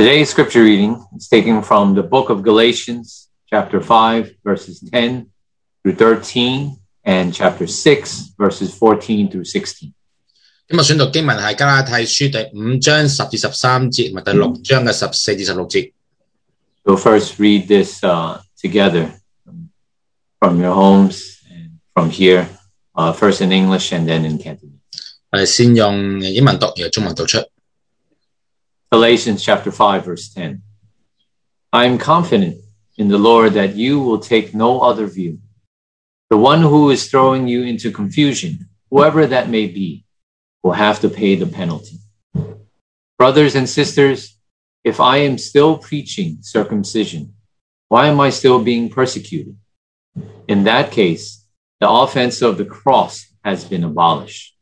Today's scripture reading is taken from the book of Galatians, chapter 5, verses 10 through 13, and chapter 6, verses 14 through 16. 今日選讀經文係加拉太書第5章10至13節，同埋第6章嘅14至16節。 We'll first read this together from your homes and from here, first in English and then in Cantonese. 我哋先用英文讀，然後中文讀出。 Galatians chapter 5, verse 10. I am confident in the Lord that you will take no other view. The one who is throwing you into confusion, whoever that may be, will have to pay the penalty. Brothers and sisters, if I am still preaching circumcision, why am I still being persecuted? In that case, the offense of the cross has been abolished.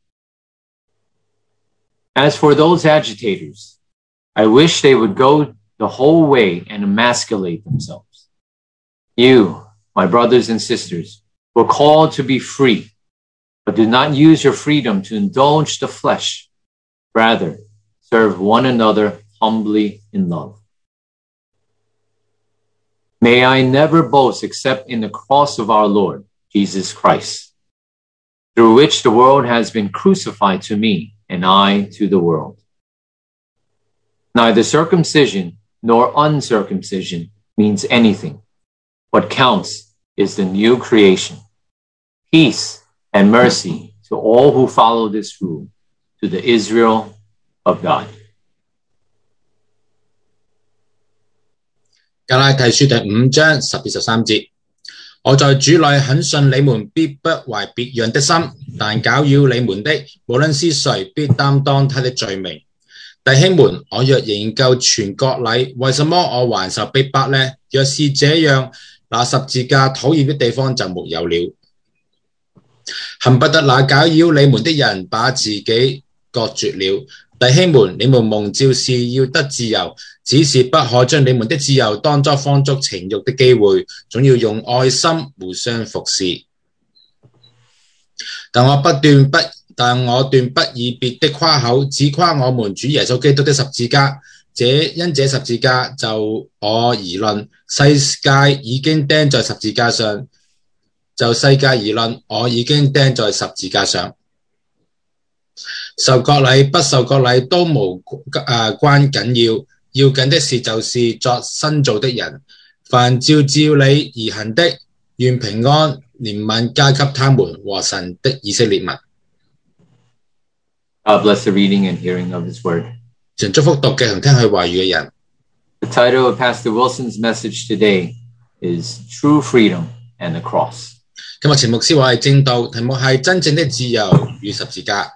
As for those agitators, I wish they would go the whole way and emasculate themselves. You, my brothers and sisters, were called to be free, but do not use your freedom to indulge the flesh. Rather, serve one another humbly in love. May I never boast except in the cross of our Lord, Jesus Christ, through which the world has been crucified to me and I to the world. Neither circumcision nor uncircumcision means anything. What counts is the new creation. Peace and mercy to all who follow this rule, to the Israel of God. 加拉太書第5章10至13節，我在主裏很信你們必不懷別樣的心，但攪擾你們的，無論是誰，必擔當他的罪名。弟兄們，我若仍舊傳割禮，為什麼我還受逼迫呢？若是這樣，那十字架討厭的地方就沒有了。恨不得那攪擾你們的人把自己割絕了。弟兄們，你們蒙召是要得自由，只是不可將你們的自由當作放逐情慾的機會，總要用愛心互相服侍。但我斷不以別的誇口，只誇我們主耶穌基督的十字架。因這十字架就我而論，世界已經釘在十字架上；就世界而論，我已經釘在十字架上。受割禮不受割禮都無關緊要，要緊的是就是作新造的人。凡照理而行的，願平安憐憫加給他們和神的以色列民。 God bless the reading and hearing of His word. 神祝福讀嘅同聽佢話語嘅人。 The title of Pastor Wilson's message today is True Freedom and the Cross. 今日前牧師話係正道，題目係真正的自由與十字架。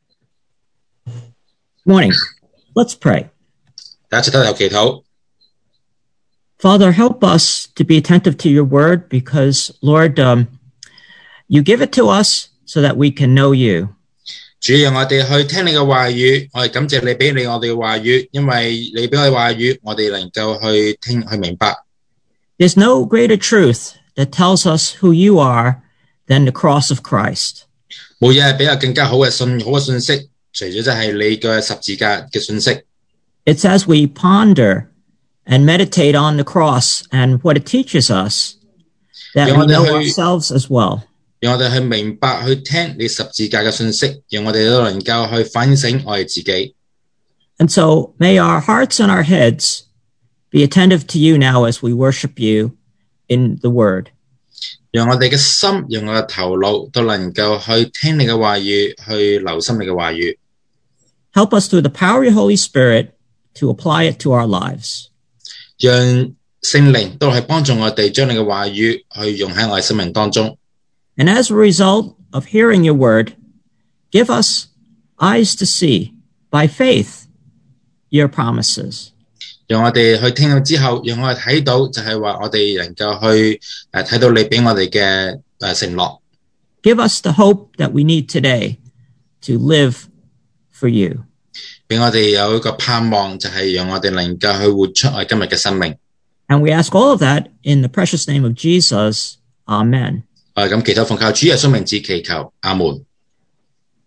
Morning. Let's pray. 大家一齊低頭祈禱。 Father, help us to be attentive to your word because, Lord, you give it to us so that we can know you. 主讓我哋去聽你嘅話語，我哋感謝你俾我哋嘅話語，因為你俾我哋話語，我哋能夠去聽去明白。 There's no greater truth that tells us who you are than the cross of Christ. 冇嘢係比較更加好嘅信息，除咗就係你嘅十字架嘅信息。 It's as we ponder and meditate on the cross and what it teaches us that we know ourselves as well. 讓我哋去明白去聽你十字架嘅信息，讓我哋都能夠去反省我哋自己。 And so may our hearts and our heads be attentive to you now as we worship you in the word. 讓我哋嘅心，讓我哋嘅頭腦都能夠去聽你嘅話語，去留心你嘅話語。 Help us through the power of your Holy Spirit to apply it to our lives. 讓聖靈都係幫助我哋將你嘅話語去用喺我哋生命當中。 And as a result of hearing your word, give us eyes to see, by faith, your promises. 讓我哋去聽到之後，讓我哋睇到就係話我哋能夠去睇到你俾我哋嘅承諾。 Give us the hope that we need today to live for you. 俾我哋有一個盼望，就係讓我哋能夠去活出我哋今日嘅生命。 And we ask all of that in the precious name of Jesus. Amen. 咁祈禱奉靠主耶穌名字祈求，阿門。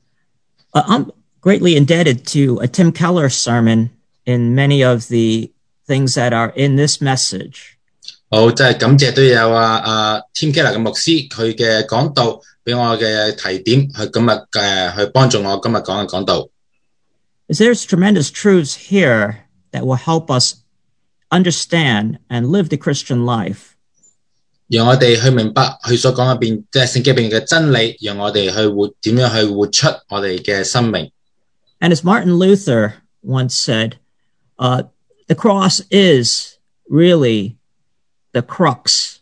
I'm greatly indebted to a Tim Keller sermon in many of the things that are in this message. 好，真係感謝都有Tim Keller 嘅牧師佢嘅講道，俾我嘅提點，去今日去幫助我今日講嘅講道。 There's tremendous truths here that will help us understand and live the Christian life. 讓我哋去明白佢所講入邊即係聖經入邊嘅真理，讓我哋去活點樣去活出我哋嘅生命。 And as Martin Luther once said, the cross is really the crux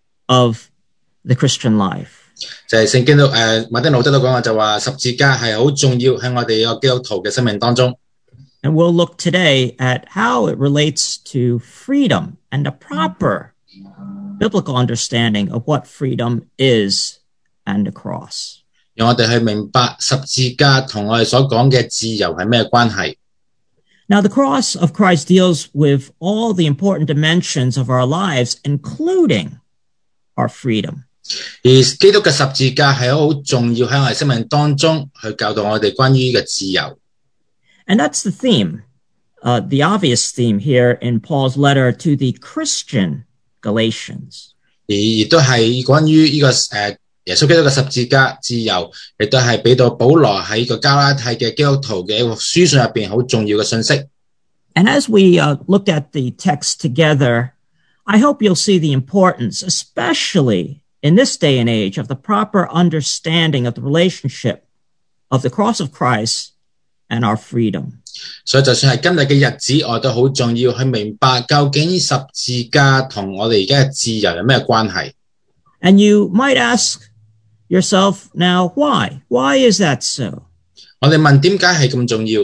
of the Christian life. 就係聖經都馬丁路德都講過，就話十字架係好重要喺我哋個基督徒嘅生命當中。 And we'll look today at how it relates to freedom and a proper biblical understanding of what freedom is and the cross. 讓我哋去明白十字架同我哋所講嘅自由係咩關係。 Now, the cross of Christ deals with all the important dimensions of our lives, including our freedom. 而基督嘅十字架係好重要喺我哋生命當中去教導我哋關於嘅自由。 And that's the theme, the obvious theme here in Paul's letter to the Christian Galatians. 而亦都係關於呢個耶穌基督嘅十字架自由，亦都係俾到保羅喺個加拉太嘅基督徒嘅一個書信入邊好重要嘅信息。 And as we look at the text together, I hope you'll see the importance, especially in this day and age, of the proper understanding of the relationship of the cross of Christ and our freedom. 所以就算係今日嘅日子，我都好重要去明白究竟十字架同我哋而家嘅自由有咩關係。 And you might ask yourself now, why? Why is that so? 我哋問點解係咁重要？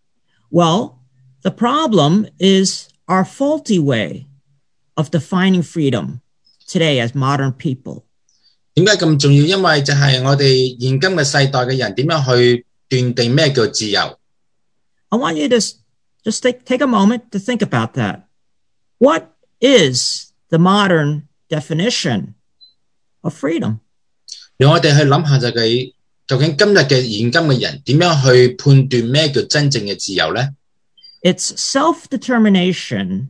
Well, the problem is our faulty way of defining freedom today as modern people. 點解咁重要？因為就係我哋現今嘅世代嘅人點樣去斷定咩叫自由。 I want you to just take a moment to think about that. What is the modern definition of freedom? 讓我哋去諗下就係究竟今日嘅現今嘅人點樣去判斷咩叫真正嘅自由呢？ It's self-determination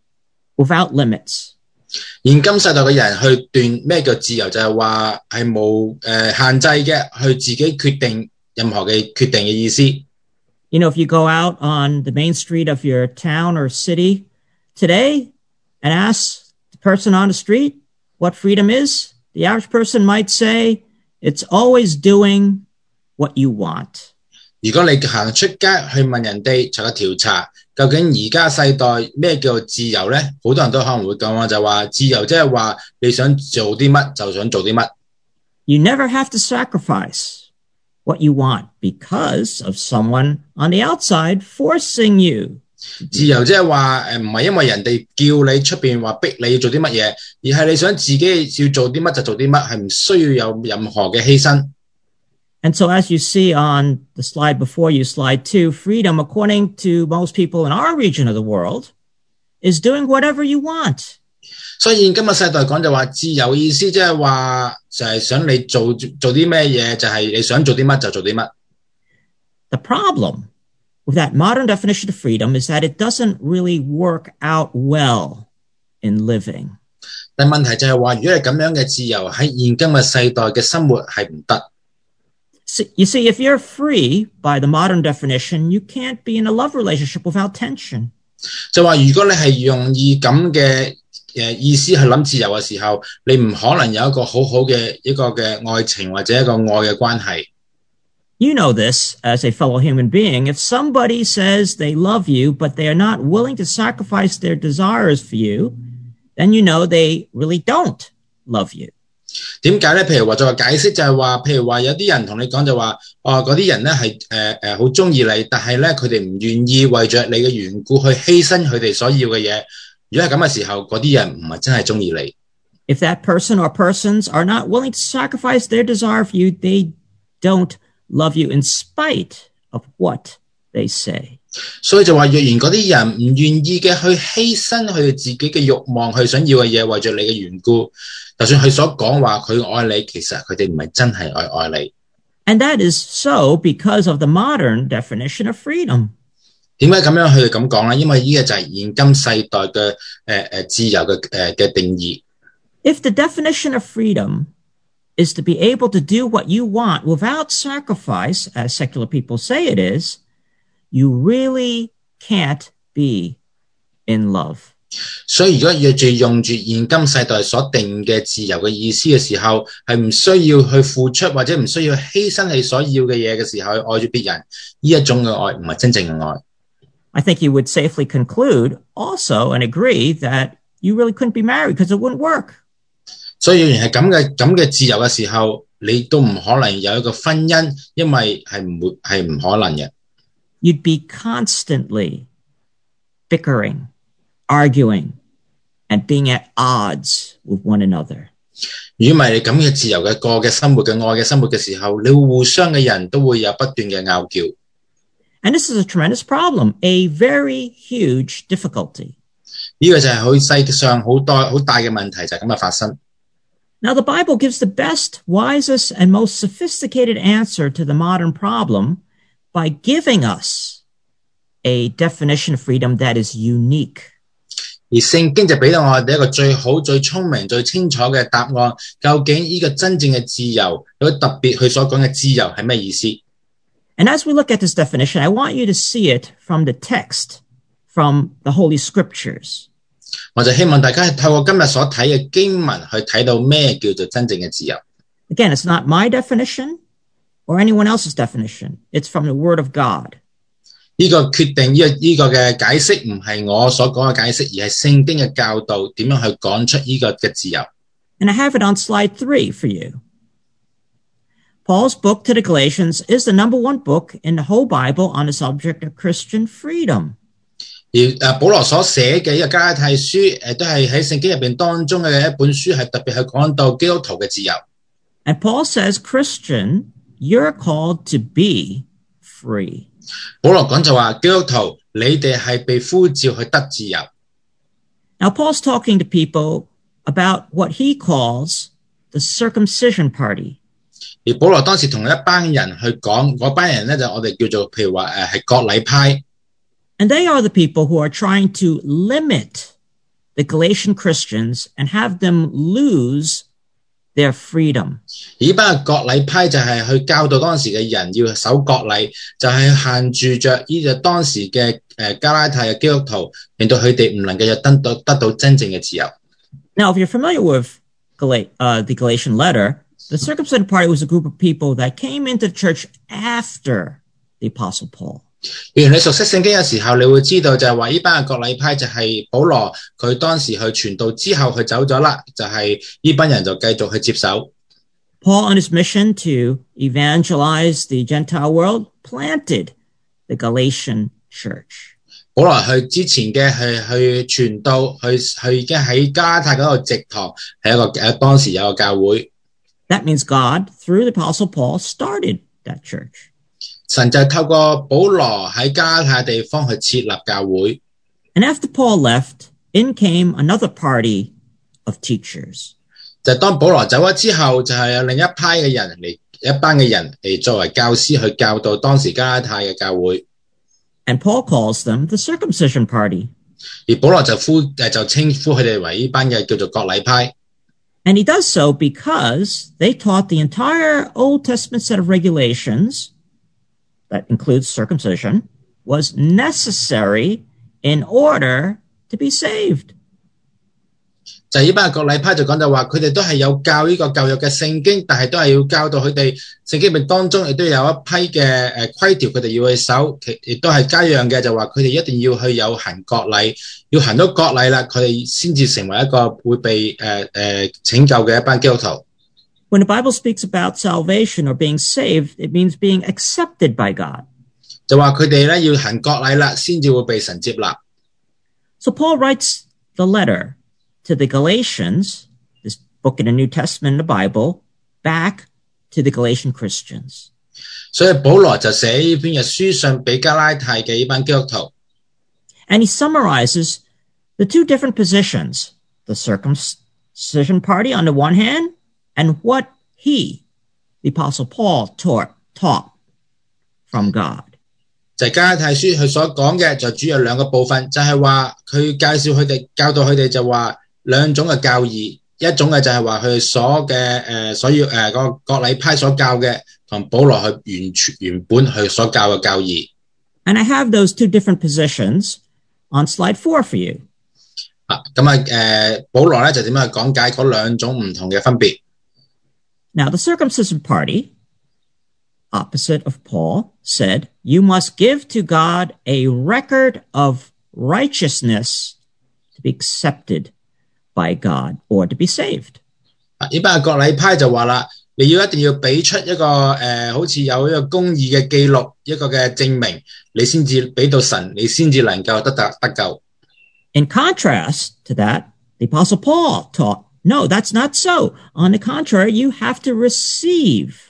without limits. 現今世代嘅人去斷咩叫自由，就係話係冇限制嘅，去自己決定任何嘅決定嘅意思。 You know, if you go out on the main street of your town or city today and ask the person on the street what freedom is, the average person might say, it's always doing what you want. 如果你行出街去問人哋做個調查，究竟而家世代咩叫自由呢？好多人都可能會講就話自由即係話你想做啲乜就想做啲乜。 You never have to sacrifice what you want because of someone on the outside forcing you. 自由即係話唔係因為人哋叫你出邊話逼你要做啲乜嘢，而係你想自己要做啲乜就做啲乜，係唔需要有任何嘅犧牲。 And so as you see on the slide before you, slide 2, freedom, according to most people in our region of the world, is doing whatever you want. 所以今日世代講就話自由意思即係話就係想你做啲咩嘢，就係你想做啲乜就做啲乜。 The problem with that modern definition of freedom is that it doesn't really work out well in living. 但問題就係話，如果係咁樣嘅自由喺現今嘅世代嘅生活係唔得。 You see, if you're free by the modern definition, you can't be in a love relationship without tension. 就話如果你係用以咁嘅意思去諗自由嘅時候，你唔可能有一個好好嘅一個嘅愛情或者一個愛嘅關係。 You know this as a fellow human being. If somebody says they love you, but they are not willing to sacrifice their desires for you, then you know they really don't love you. 點解咧？譬如話就話解釋就係話，譬如話有啲人同你講就話，嗰啲人咧係好中意你，但係咧佢哋唔願意為咗你嘅緣故去犧牲佢哋所要嘅嘢。如果係咁嘅時候，嗰啲人唔係真係中意你。 If that person or persons are not willing to sacrifice their desire for you, they don't love you in spite of what they say. 所以就話，若然嗰啲人唔願意嘅去犧牲佢哋自己嘅慾望，去想要嘅嘢，為咗你嘅緣故，就算佢所講話佢愛你，其實佢哋唔係真係愛你。 And that is so because of the modern definition of freedom. 點解咁樣佢哋咁講咧？因為呢個就係現今世代嘅自由嘅定義。 If the definition of freedom is to be able to do what you want without sacrifice, as secular people say it is, you really can't be in love. 所以如果用住現今世代所定嘅自由嘅意思嘅時候，係唔需要去付出或者唔需要犧牲你所要嘅嘢嘅時候，去愛住別人，呢一種嘅愛唔係真正嘅愛。 I think you would safely conclude also and agree that you really couldn't be married because it wouldn't work. 所以原來係咁嘅自由嘅時候，你都唔可能有一個婚姻，因為係唔可能嘅。 You'd be constantly bickering, arguing, and being at odds with one another. 如果唔係你咁嘅自由嘅過嘅生活嘅愛嘅生活嘅時候，你會互相嘅人都會有不斷嘅拗撬。 And this is a tremendous problem, a very huge difficulty. 呢個就係佢世界上好大嘅問題，就係咁嘅發生。 Now, the Bible gives the best, wisest, and most sophisticated answer to the modern problem by giving us a definition of freedom that is unique. 而聖經就俾到我哋一個最好、最聰明、最清楚嘅答案，究竟呢個真正嘅自由，有特別佢所講嘅自由係咩意思？ And as we look at this definition, I want you to see it from the text, from the Holy Scriptures. 我就希望大家透過今日所睇嘅經文去睇到咩叫做真正嘅自由。 Again, it's not my definition or anyone else's definition. It's from the Word of God. 呢個決定呢個嘅解釋唔係我所講嘅解釋，而係聖經嘅教導點樣去講出呢個嘅自由。 And I have it on slide 3 for you. Paul's book to the Galatians is the number one book in the whole Bible on the subject of Christian freedom. 而保羅所寫嘅呢個加拉太書，都係喺聖經入邊當中嘅一本書，係特別係講到基督徒嘅自由。 And Paul says, Christian, you're called to be free. 保羅講就話，基督徒你哋係被呼召去得自由。 Now, Paul's talking to people about what he calls the circumcision party. 而保羅當時同一班人去講，嗰班人咧就我哋叫做譬如話係割禮派。 And they are the people who are trying to limit the Galatian Christians and have them lose their freedom. 呢班割禮派就係去教導當時嘅人要守割禮，就係限住着呢個當時嘅加拉太嘅基督徒，令到佢哋唔能夠得到真正嘅自由。 Now, if you're familiar with the Galatian letter, the circumcision party was a group of people that came into the church after the Apostle Paul. 如果你熟悉聖經嘅時候，你會知道就係話呢班嘅割禮派就係保羅佢當時去傳道之後佢走咗啦，就係呢班人就繼續去接手。 Paul, on his mission to evangelize the Gentile world, planted the Galatian church. 保羅佢之前嘅係去傳道，佢已經喺加拉太嗰度植堂，係一個當時有個教會。 That means God, through the Apostle Paul, started that church. 神就透過保羅喺加拉太地方去設立教會。 And after Paul left, in came another party of teachers. 就當保羅走咗之後，就係有另一派嘅人嚟，一班嘅人嚟作為教師去教導當時加拉太嘅教會。 And Paul calls them the circumcision party. 而保羅就稱呼佢哋為呢班嘅叫做割禮派。 And he does so because they taught the entire Old Testament set of regulations that includes circumcision was necessary in order to be saved. 就呢班割禮派就講就話，佢哋都係有教呢個舊約嘅聖經，但係都係要教導佢哋聖經入當中亦都有一批嘅規條，佢哋要去守，亦都係加樣嘅，就話佢哋一定要去有行割禮，要行到割禮啦，佢哋先至成為一個會被拯救嘅一班基督徒。 When the Bible speaks about salvation or being saved, it means being accepted by God. 就話佢哋咧要行割禮啦，先至會被神接納。 So Paul writes the letter to the Galatians, this book in the New Testament in the Bible, back to the Galatian Christians. 所以保羅就寫呢篇嘅書信俾加拉太嘅呢班基督徒。 And he summarizes the two different positions, the circumcision party on the one hand, and what he, the Apostle Paul, taught from God. 就係加拉太書佢所講嘅就主要兩個部分，就係話佢介紹佢哋教導佢哋就話兩種嘅教義，一種嘅就係話佢哋所嘅所要個各禮派所教嘅，同保羅佢原本佢所教嘅教義。 And I have those two different positions on slide 4 for you. 保羅咧就點樣去講解嗰兩種唔同嘅分別。 Now, the circumcision party, opposite of Paul, said, you must give to God a record of righteousness to be accepted by God or to be saved. 呢班各禮派就話啦，你一定要俾出一個好似有一個公義嘅記錄，一個嘅證明，你先至俾到神，你先至能夠得救。 In contrast to that, the Apostle Paul taught, no, that's not so. On the contrary, you have to receive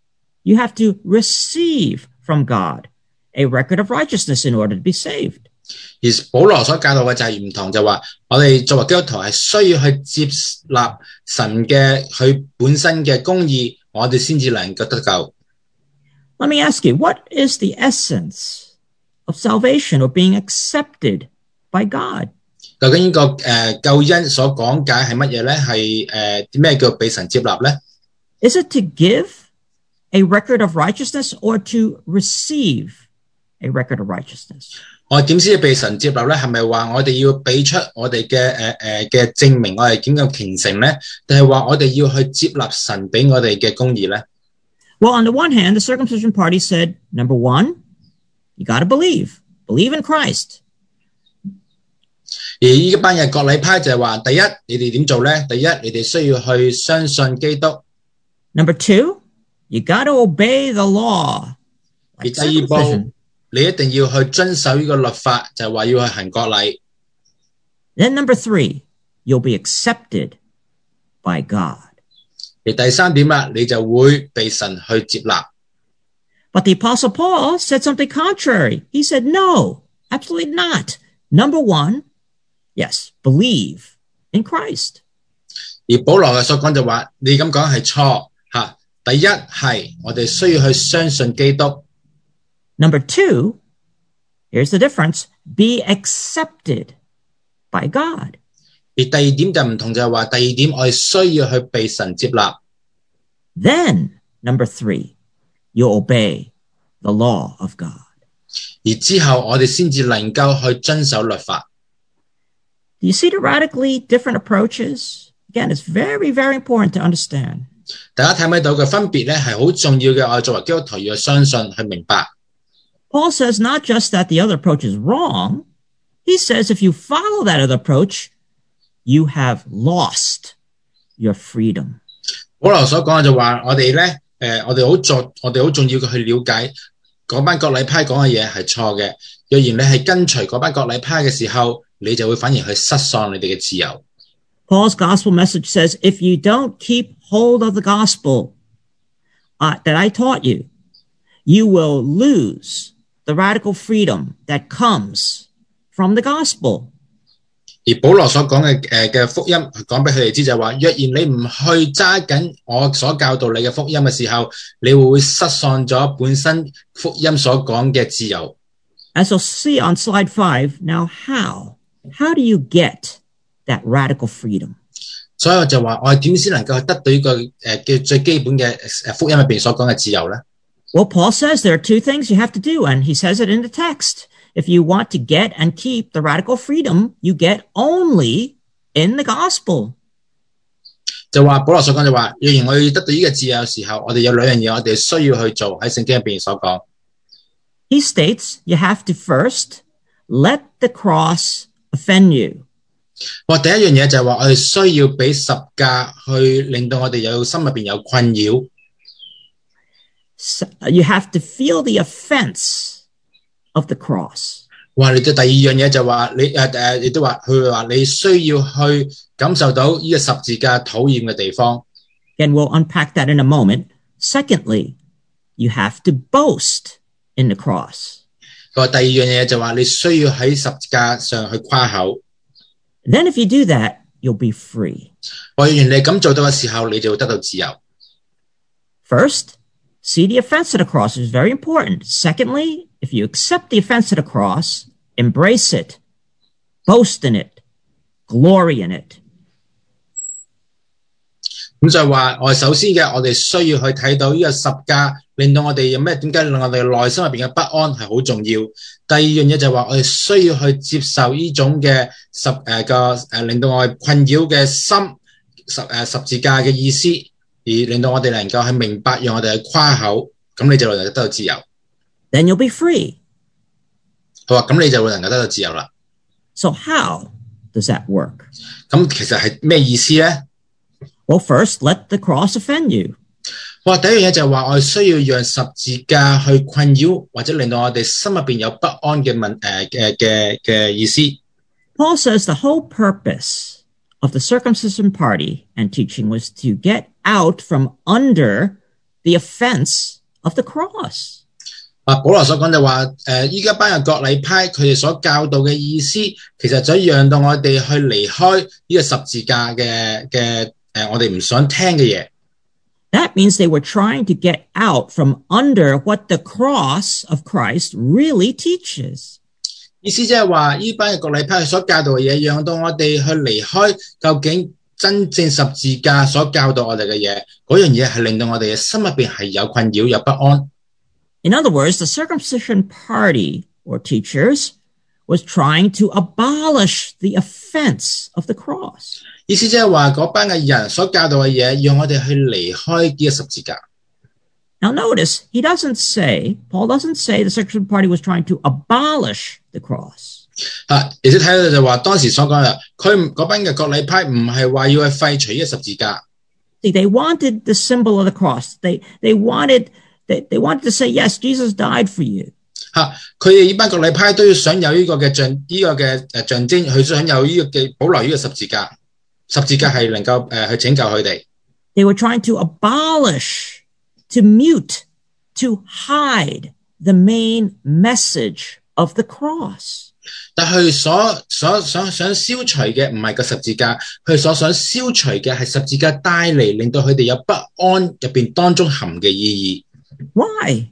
from God a record of righteousness in order to be saved. 而保羅所教導嘅就係唔同，就話我哋作為基督徒係需要去接納神嘅佢本身嘅公義，我哋先至能夠得救。 Let me ask you, what is the essence of salvation or being accepted by God? 究竟呢個救恩所講解係乜嘢咧？係咩叫被神接納咧？ Is it to give a record of righteousness or to receive a record of righteousness? 我點先被神接納咧？係咪話我哋要俾出我哋嘅證明，我哋點樣虔誠咧？定係話我哋要去接納神俾我哋嘅公義咧？ Well, on the one hand, the circumcision party said, number one, you got to believe in Christ. 而呢班嘅各禮派就係話，第一，你哋點做咧？第一，你哋需要去相信基督。 Number two, you got to obey the law. 而第二步，你一定要去遵守呢個律法，就係話要去行割禮。 Then number three, you'll be accepted by God. 而第三點啦，你就會被神去接納。 But the Apostle Paul said something contrary. He said, no, absolutely not. Number one, yes, believe in Christ. 而保羅嘅所講就話，你咁講係錯吓。第一係我哋需要去相信基督。 Number two, here's the difference, be accepted by God. 而第二點就唔同，就係話第二點我哋需要去被神接納。 Then, number three, you obey the law of God. 而之後我哋先至能夠去遵守律法。 Do you see the radically different approaches? Again, it's very, very important to understand. 大家睇唔睇到嘅分別咧，係好重要嘅。我哋作為基督徒要相信去明白。 Paul says not just that the other approach is wrong. He says if you follow that other approach, you have lost your freedom. 保羅所講嘅就話，我哋咧，我哋好重要嘅去了解嗰班各禮派講嘅嘢係錯嘅。若然你係跟隨嗰班各禮派嘅時候，你就會反而去失喪你哋嘅自由。 Paul's gospel message says, if you don't keep hold of the gospel that I taught you, you will lose the radical freedom that comes from the gospel. 而保羅所講嘅福音，講俾佢哋知就係話，若然你唔去揸緊我所教導你嘅福音嘅時候，你會失喪咗本身福音所講嘅自由。 As you'll see on slide 5, now how do you get that radical freedom? 所以我就話，我哋點先能夠得到呢個嘅最基本嘅福音入邊所講嘅自由咧？ Well, Paul says there are two things you have to do, and he says it in the text. If you want to get and keep the radical freedom, you get only in the gospel. 就話保羅所講就話，若然我要得到呢個自由嘅時候，我哋有兩樣嘢我哋需要去做，喺聖經入邊所講。 He states you have to first let the cross offend you. 第一樣嘢就係話，我哋需要俾十架去令到我哋有心入邊有困擾。 So you have to feel the offense of the cross. 你嘅第二樣嘢就話你亦都話佢話你需要去感受到呢個十字架討厭嘅地方。 And we'll unpack that in a moment. Secondly, you have to boast in the cross. 第二樣嘢就話你需要喺十字架上去誇口。 Then if you do that, you'll be free. 若然你咁做到嘅時候，你就會得到自由。 First, see the offense of the cross is very important. Secondly, if you accept the offense of the cross, embrace it, boast in it, glory in it. 咁就係話，首先嘅，我哋需要去睇到呢個十架，令到我哋有咩？點解令我哋內心入邊嘅不安係好重要？第二樣嘢就係話，我哋需要去接受呢種嘅令到我哋困擾嘅心十字架嘅意思，而令到我哋能夠去明白，讓我哋去誇口，咁你就能夠得到自由。 Then you'll be free. 佢話咁你就會能夠得到自由啦。 So how does that work? 咁其實係咩意思咧？ Well, first, let the cross offend you. 哇！第一樣嘢就係話，我哋需要讓十字架去困擾，或者令到我哋心入邊有不安嘅意思。 Paul says the whole purpose of the circumcision party and teaching was to get out from under the offense of the cross. 保羅所講就話，依家班嘅割禮派佢哋所教導嘅意思，其實就讓到我哋去離開呢個十字架嘅我哋唔想聽嘅嘢。 That means they were trying to get out from under what the cross of Christ really teaches. 意思即係話，呢班嘅割禮派所教導嘅嘢，讓到我哋去離開究竟真正十字架所教導我哋嘅嘢，嗰樣嘢係令到我哋嘅心入邊係有困擾、有不安。 In other words, the circumcision party or teachers was trying to abolish the offense of the cross. 意思即係話，嗰班嘅人所教導嘅嘢，讓我哋去離開呢個十字架。 Now notice, Paul doesn't say the circumcision party was trying to abolish the cross. 而且睇到就話，當時所講嘅，佢嗰班嘅割禮派唔係話要去廢除呢個十字架。 See, they wanted the symbol of the cross. They wanted to say, yes, Jesus died for you. 佢哋呢班割禮派都要想有呢個嘅象徵，佢想有呢個嘅保留呢個十字架。十字架係能夠去拯救佢哋。 They were trying to abolish, to mute, to hide the main message of the cross. 但佢想消除嘅唔係個十字架，佢所想消除嘅係十字架帶嚟，令到佢哋有不安入邊當中含嘅意義。 Why?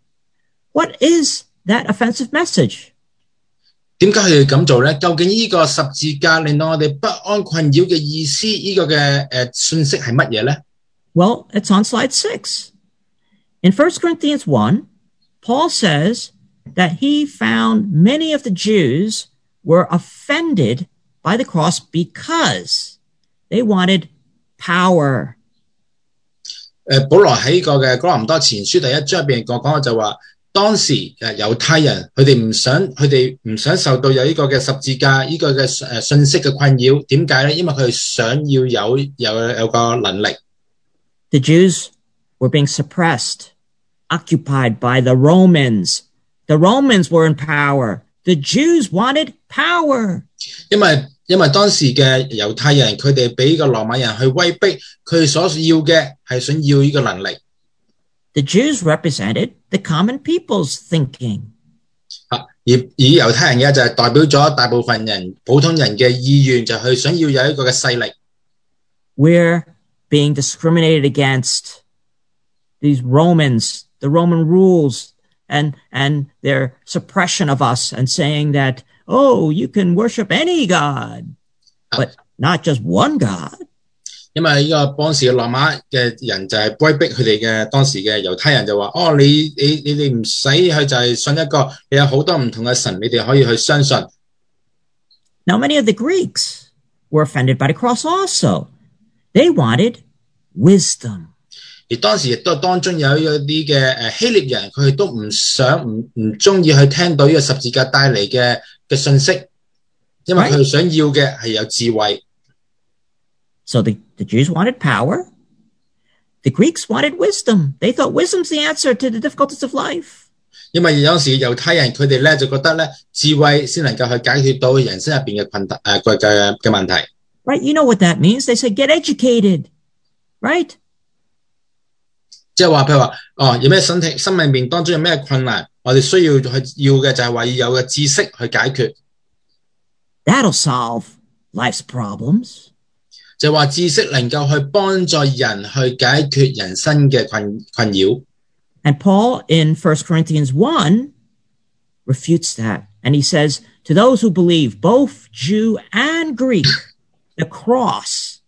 What is that offensive message? 點解佢哋咁做咧？究竟呢個十字架令到我哋不安困擾嘅意思，呢個嘅信息係乜嘢咧？ Well, it's on slide 6. In 1 Corinthians 1, Paul says that he found many of the Jews were offended by the cross because they wanted power. 保羅喺呢個嘅哥林多前書第一章入邊講嘅就話，當時猶太人佢哋唔想受到有呢個嘅十字架呢個嘅信息嘅困擾，點解咧？因為佢哋想要有個能力。 The Jews were being suppressed, occupied by the Romans. The Romans were in power. The Jews wanted power. 因為當時嘅猶太人佢哋俾個羅馬人去威逼，佢哋所要嘅係想要呢個能力。 The Jews represented the common people's thinking. 而猶太人嘅就係代表咗大部分人普通人嘅意願，就係想要有一個嘅勢力。 We're being discriminated against. These Romans, the Roman rules, and their suppression of us and saying that, oh, you can worship any God, but not just one God. 因為呢個當時嘅羅馬嘅人就係威逼佢哋嘅當時嘅猶太人就話，哦，你哋唔使去就係信一個，你有好多唔同嘅神，你哋可以去相信。 Now, many of the Greeks were offended by the cross also. They wanted wisdom. 而當時亦都當中有一啲嘅希臘人，佢哋都唔中意去聽到呢個十字架帶嚟嘅信息，因為佢哋想要嘅係有智慧。 So the Jews wanted power. The Greeks wanted wisdom. They thought wisdom's the answer to the difficulties of life. 因為有時猶太人佢哋咧就覺得咧智慧先能夠去解決到人生入邊嘅嘅問題。 Right? You know what that means? They say get educated. Right? 即係話譬如話，哦，有咩生命面當中有咩困難，我哋需要嘅就係話要有個知識去解決。 That'll solve life's problems. 就話知識能夠去幫助人去解決人生嘅困擾。 And Paul in 1 Corinthians 1 refutes that. And he says, to those who believe, both Jew and Greek, the cross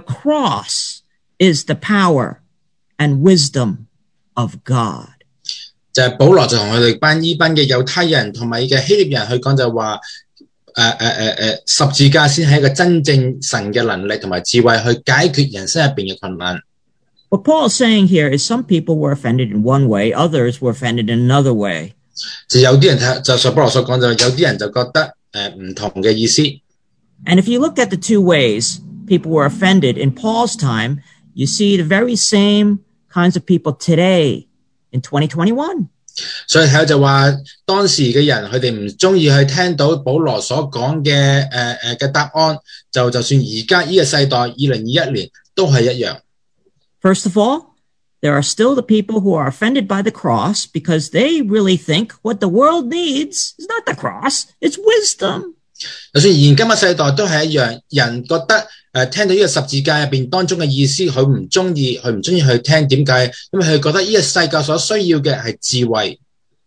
is the power and wisdom of God. 就係保羅就同佢哋班嘅猶太人同埋嘅希臘人去講就話，十字架先係一個真正神嘅能力同埋智慧去解決人生入邊嘅困難。 What Paul is saying here is some people were offended in one way, others were offended in another way. 就有啲人就保羅所講就有啲人就覺得唔同嘅意思。 And if you look at the two ways people were offended in Paul's time, you see the very same kinds of people today in 2021. 所以睇到就話當時嘅人佢哋唔中意去聽到保羅所講嘅答案，就算而家呢個世代2021年都係一樣。 First of all, there are still the people who are offended by the cross because they really think what the world needs is not the cross, it's wisdom. 就算現今嘅世代都係一樣，人覺得聽到呢個十字架入邊當中嘅意思，佢唔中意去聽，點解？因為佢覺得呢個世界所需要嘅係智慧。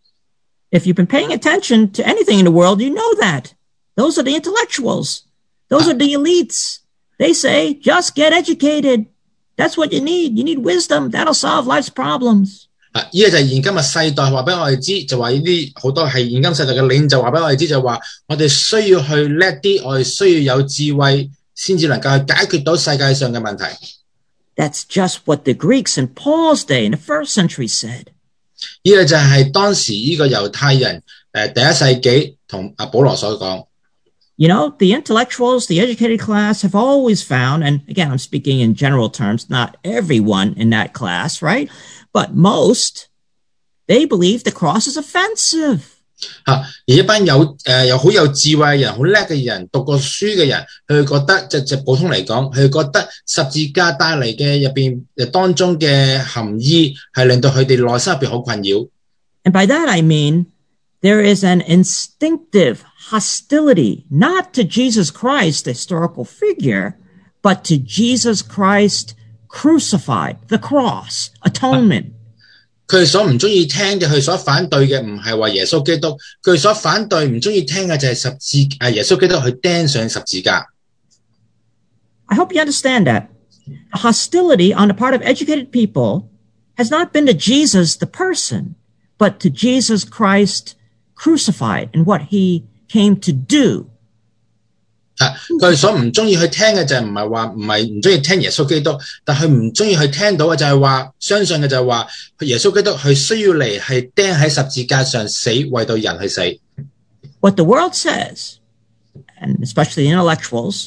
If you've been paying attention to anything in the world, you know that. Those are the intellectuals. Those are the elites. They say, just get educated. That's what you need. You need wisdom. That'll solve life's problems. 呢個就係現今嘅世代話俾我哋知，就話呢啲好多係現今世代嘅領袖話俾我哋知，就話我哋需要去叻啲，我哋需要有智慧，先至能夠去解決到世界上嘅問題。 That's just what the Greeks in Paul's day in the first century said. 呢個就係當時呢個猶太人第一世紀同阿保羅所講。 You know, the intellectuals, the educated class have always found, and again, I'm speaking in general terms, not everyone in that class, right? But most, they believe the cross is offensive. 而一班有好有智慧嘅人，好叻嘅人，讀過書嘅人，佢覺得即普通嚟講，佢覺得十字架帶嚟嘅入邊當中嘅含義係令到佢哋內心入邊好困擾。 And by that I mean there is an instinctive hostility, not to Jesus Christ, the historical figure, but to Jesus Christ crucified, the cross, atonement. 佢所唔中意聽嘅，佢所反對嘅唔係話耶穌基督，佢所反對唔中意聽嘅就係耶穌基督去釘上十字架。 I hope you understand that. Hostility on the part of educated people has not been to Jesus, the person, but to Jesus Christ crucified and what he came to do. 佢所唔中意去聽嘅就係唔係唔中意聽耶穌基督，但佢唔中意去聽到嘅就係話相信嘅就係話耶穌基督佢需要嚟係釘喺十字架上死，為到人去死。 What the world says, and especially the intellectuals,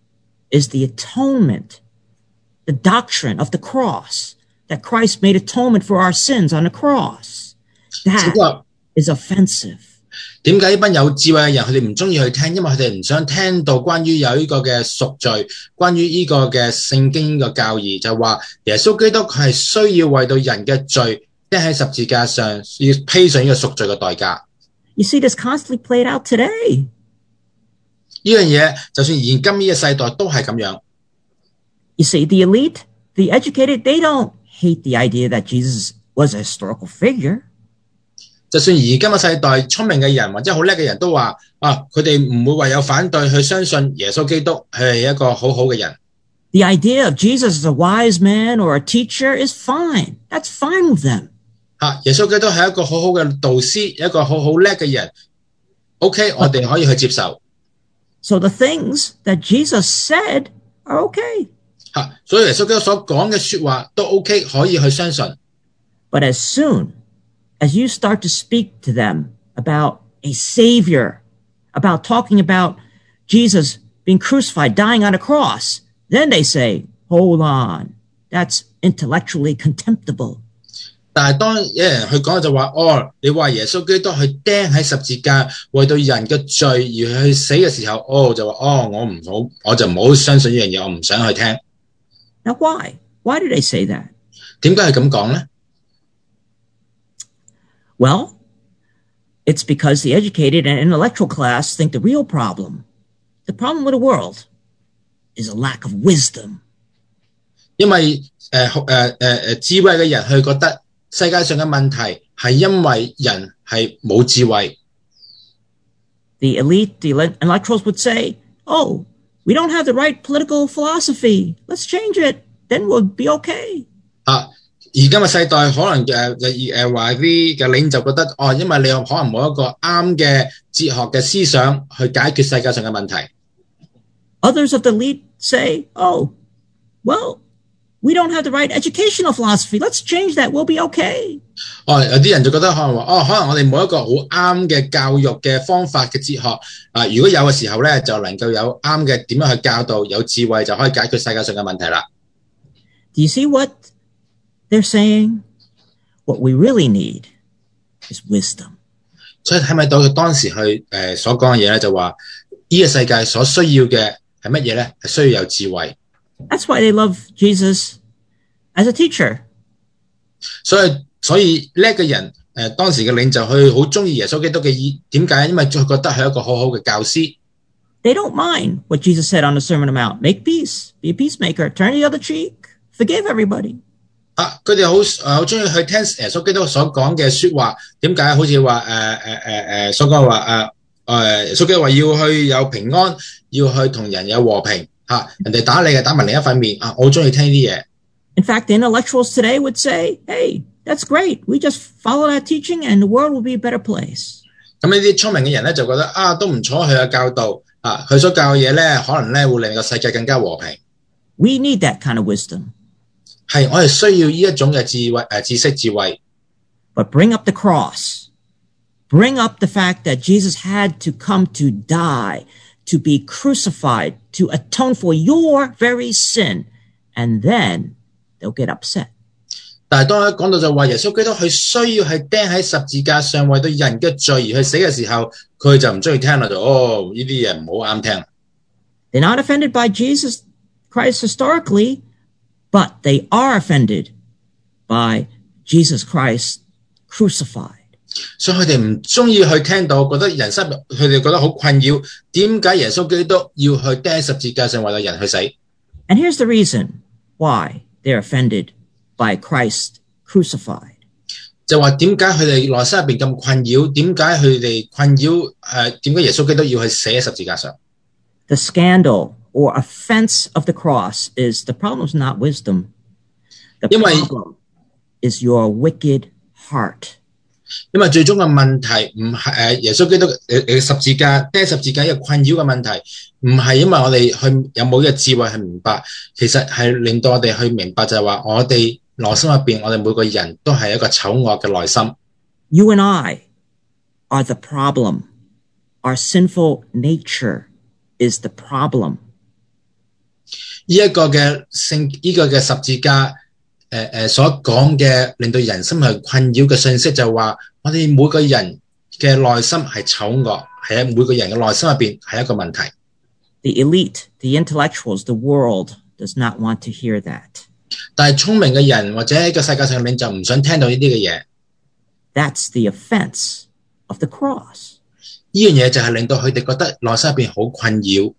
is the atonement, the doctrine of the cross, that Christ made atonement for our sins on the cross. That is offensive. 點解呢班有智慧嘅人佢哋唔中意去聽？因為佢哋唔想聽到關於有呢個嘅贖罪，關於呢個嘅聖經嘅教義，就話耶穌基督佢係需要為到人嘅罪釘喺十字架上，要披上呢個贖罪嘅代價。 You see this constantly played out today. 呢樣嘢就算現今呢個世代都係咁樣。 You see, the elite, the educated, they don't hate the idea that Jesus was a historical figure. 就算而今嘅世代聰明嘅人或者好叻嘅人都話佢哋唔會話有反對去相信耶穌基督佢係一個好好嘅人。 The idea of Jesus as a wise man or a teacher is fine. That's fine with them. 耶穌基督係一個好好嘅導師，一個好好叻嘅人。OK， 我哋可以去接受。 So the things that Jesus said are okay. 所以耶穌基督所講嘅說話都 OK， 可以去相信。 But as soon as you start to speak to them about a savior, about talking about Jesus being crucified, dying on a cross, then they say, hold on, that's intellectually contemptible. 但係當有人去講就話你話耶穌基督去釘喺十字架為到人嘅罪而去死嘅時候，就話我就唔好相信呢樣嘢，我唔想去聽。 Now why? Why do they say that? 點解係咁講呢？ Well, it's because the educated and intellectual class think the real problem with the world, is a lack of wisdom. 因為智慧嘅人佢覺得世界上嘅問題係因為人係冇智慧。 The elite, the intellectuals would say, oh, we don't have the right political philosophy. Let's change it. Then we'll be okay. 而今嘅世代可能話啲嘅領袖覺得因為你可能冇一個啱嘅哲學嘅思想去解決世界上嘅問題。 Others of the elite say, oh, well, we don't have the right educational philosophy. Let's change that. We'll be okay. 有啲人就覺得可能話可能我哋冇一個好啱嘅教育嘅方法嘅哲學如果有嘅時候咧，就能夠有啱嘅點樣去教導，有智慧就可以解決世界上嘅問題啦。 Do you see what they're saying? What we really need is wisdom. 所以睇咪到當時去所講嘅嘢咧，就話呢個世界所需要嘅係乜嘢咧？係需要有智慧。 That's why they love Jesus as a teacher. 所以呢個人當時嘅領袖佢好中意耶穌基督嘅點解？因為佢覺得係一個好好嘅教師。 They don't mind what Jesus said on the Sermon on the Mount. Make peace, be a peacemaker, turn the other cheek, forgive everybody. 佢哋好中意去聽耶穌基督所講嘅說話。點解？好似話所講話耶穌基督話要去有平安，要去同人有和平人哋打你嘅打埋另一塊面我好中意聽呢啲嘢。 In fact, the intellectuals today would say, hey, that's great. We just follow that teaching and the world will be a better place. 咁呢啲聰明嘅人咧就覺得都唔錯，佢嘅教導佢所教嘅嘢咧，可能咧會令個世界更加和平。 We need that kind of wisdom. 係，我哋需要呢一種嘅知識智慧。 But bring up the cross. Bring up the fact that Jesus had to come to die, to be crucified, to atone for your very sin, and then they'll get upset. 但係當佢講到就話耶穌基督佢需要係釘喺十字架上為到人嘅罪而去死嘅時候，佢就唔中意聽啦，就呢啲嘢唔好啱聽。 They're not offended by Jesus Christ historically, but they are offended by Jesus Christ crucified. 所以佢哋唔中意去聽到，覺得人生佢哋覺得好困擾，點解耶穌基督要去釘喺十字架上為到人去死？ And here's the reason why they're offended by Christ crucified. 就話點解佢哋內心入邊咁困擾？點解佢哋困擾？點解耶穌基督要去死喺十字架上？ The scandal or offense of the cross is the problem is not wisdom. The problem is your wicked heart. 因為最終嘅問題唔係耶穌基督十字架釘十字架一個困擾嘅問題，唔係因為我哋去有冇呢個智慧去明白，其實係令到我哋去明白就係話我哋內心入邊，我哋每個人都係一個醜惡嘅內心。 You and I are the problem. Our sinful nature is the problem. 呢一個嘅十字架所講嘅令到人心係困擾嘅信息就係話，我哋每個人嘅內心係醜惡，係每個人嘅內心入邊係一個問題。 The elite, the intellectuals, the world does not want to hear that. 但係聰明嘅人或者喺個世界上嘅領袖唔想聽到呢啲嘅嘢。 That's the offense of the cross. 呢樣嘢就係令到佢哋覺得內心入邊好困擾。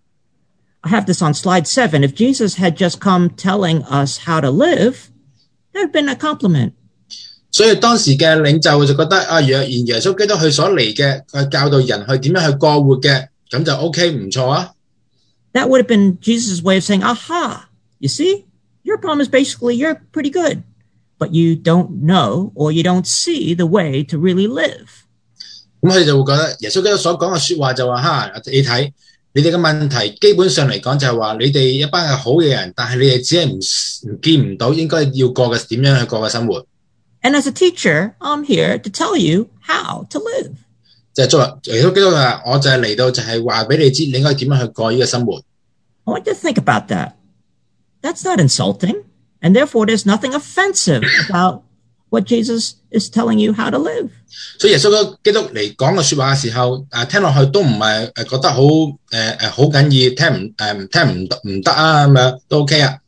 I have this on slide 7. If Jesus had just come telling us how to live, that would have been a compliment. 所以當時嘅領袖就覺得若然耶穌基督佢所嚟嘅教導人去點樣去過活嘅，咁就 OK 唔錯啊。 That would have been Jesus' way of saying, aha, you see, your problem is basically you're pretty good, but you don't know or you don't see the way to really live. 咁佢哋就會覺得耶穌基督所講嘅說話就話你睇你哋嘅問題基本上嚟講就係話你哋一班係好嘅人，但係你哋只係見唔到應該要過嘅點樣去過嘅生活。 And as a teacher, I'm here to tell you how to live. 就係作為耶穌基督話，我就係嚟到就係話俾你知你應該點樣去過呢個生活。 I want you to think about that. That's not insulting, and therefore there's nothing offensive about what Jesus is telling you how to live. 所以耶穌基督嚟講嘅說話嘅時候，聽落去都唔係覺得好好緊要，聽唔得啊咁樣都 OK 啊。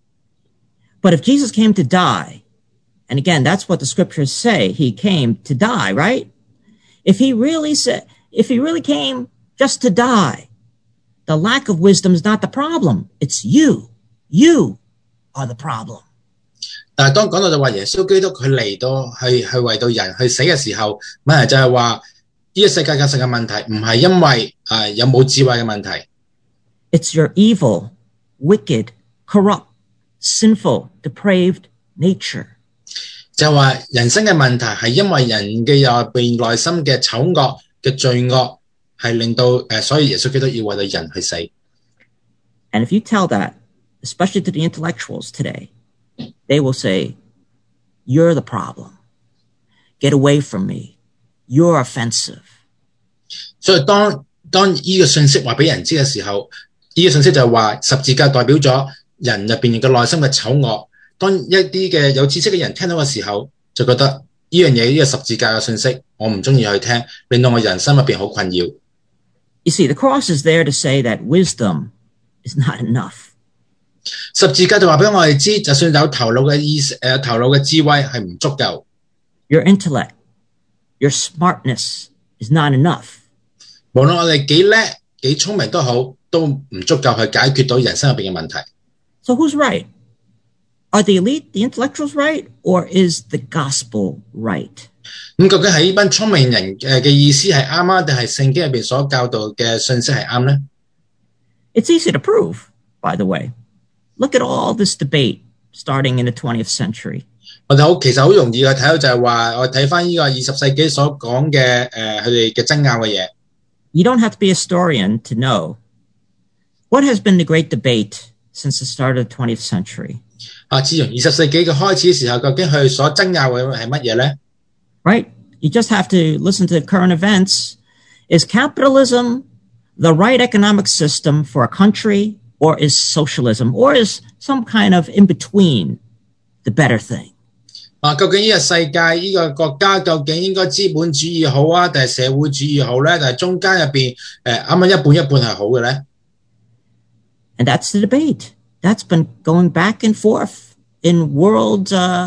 But if Jesus came to die, and again, that's what the scriptures say, he came to die, right? If he really came just to die, the lack of wisdom is not the problem. It's you. You are the problem. 但係當講到就話耶穌基督佢嚟到去為到人去死嘅時候，問題就係話呢個世界上嘅問題唔係因為有冇智慧嘅問題。 It's your evil, wicked, corrupt, sinful, depraved nature. 就係話人生嘅問題係因為人嘅入邊內心嘅醜惡嘅罪惡係令到所以耶穌基督要為到人去死。 And if you tell that, especially to the intellectuals today, they will say, you're the problem. Get away from me. You're offensive. 所以當呢個信息話俾人知嘅時候，呢個信息就係話十字架代表咗人入邊嘅內心嘅醜惡。當一啲嘅有知識嘅人聽到嘅時候，就覺得呢樣嘢呢個十字架嘅信息，我唔中意去聽，令到我人生入邊好困擾。 You see, the cross is there to say that wisdom is not enough. 十字架就話俾我哋知，就算有頭腦嘅頭腦嘅智慧係唔足夠。 Your intellect, your smartness is not enough. 無論我哋幾叻幾聰明都好，都唔足夠去解決到人生入邊嘅問題。 So who's right? Are the elite, the intellectuals right, or is the gospel right? 咁究竟係呢班聰明人嘅意思係啱啊，定係聖經入邊所教導嘅信息係啱呢？ It's easy to prove, by the way. Look at all this debate starting in the 20th century. 我哋其實好容易去睇到就係話，我睇翻呢個20世紀所講嘅佢哋嘅爭拗嘅嘢。 You don't have to be a historian to know what has been the great debate since the start of the 20th century. 自從20世紀嘅開始嘅時候，究竟佢所爭拗嘅係乜嘢呢？ Right? You just have to listen to current events. Is capitalism the right economic system for a country, or is socialism, or is some kind of in-between the better thing? 究竟呢個世界呢個國家究竟應該資本主義好啊，定係社會主義好咧？定係中間入邊啱啱一半一半係好嘅咧？ And that's the debate. That's been going back and forth in world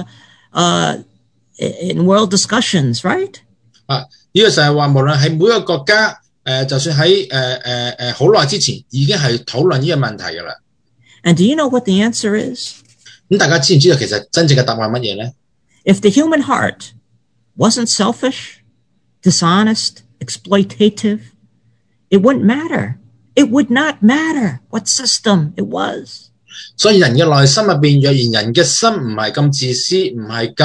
discussions, right? 呢個就係話，無論係每個國家，就算喺好耐之前已經係討論呢個問題㗎啦。 And do you know what the answer is? 咁大家知唔知道其實真正嘅答案係乜嘢咧？ If the human heart wasn't selfish, dishonest, exploitative, it wouldn't matter. It would not matter what system it was. 所以人嘅內心入邊，若然人嘅心唔係咁自私，唔係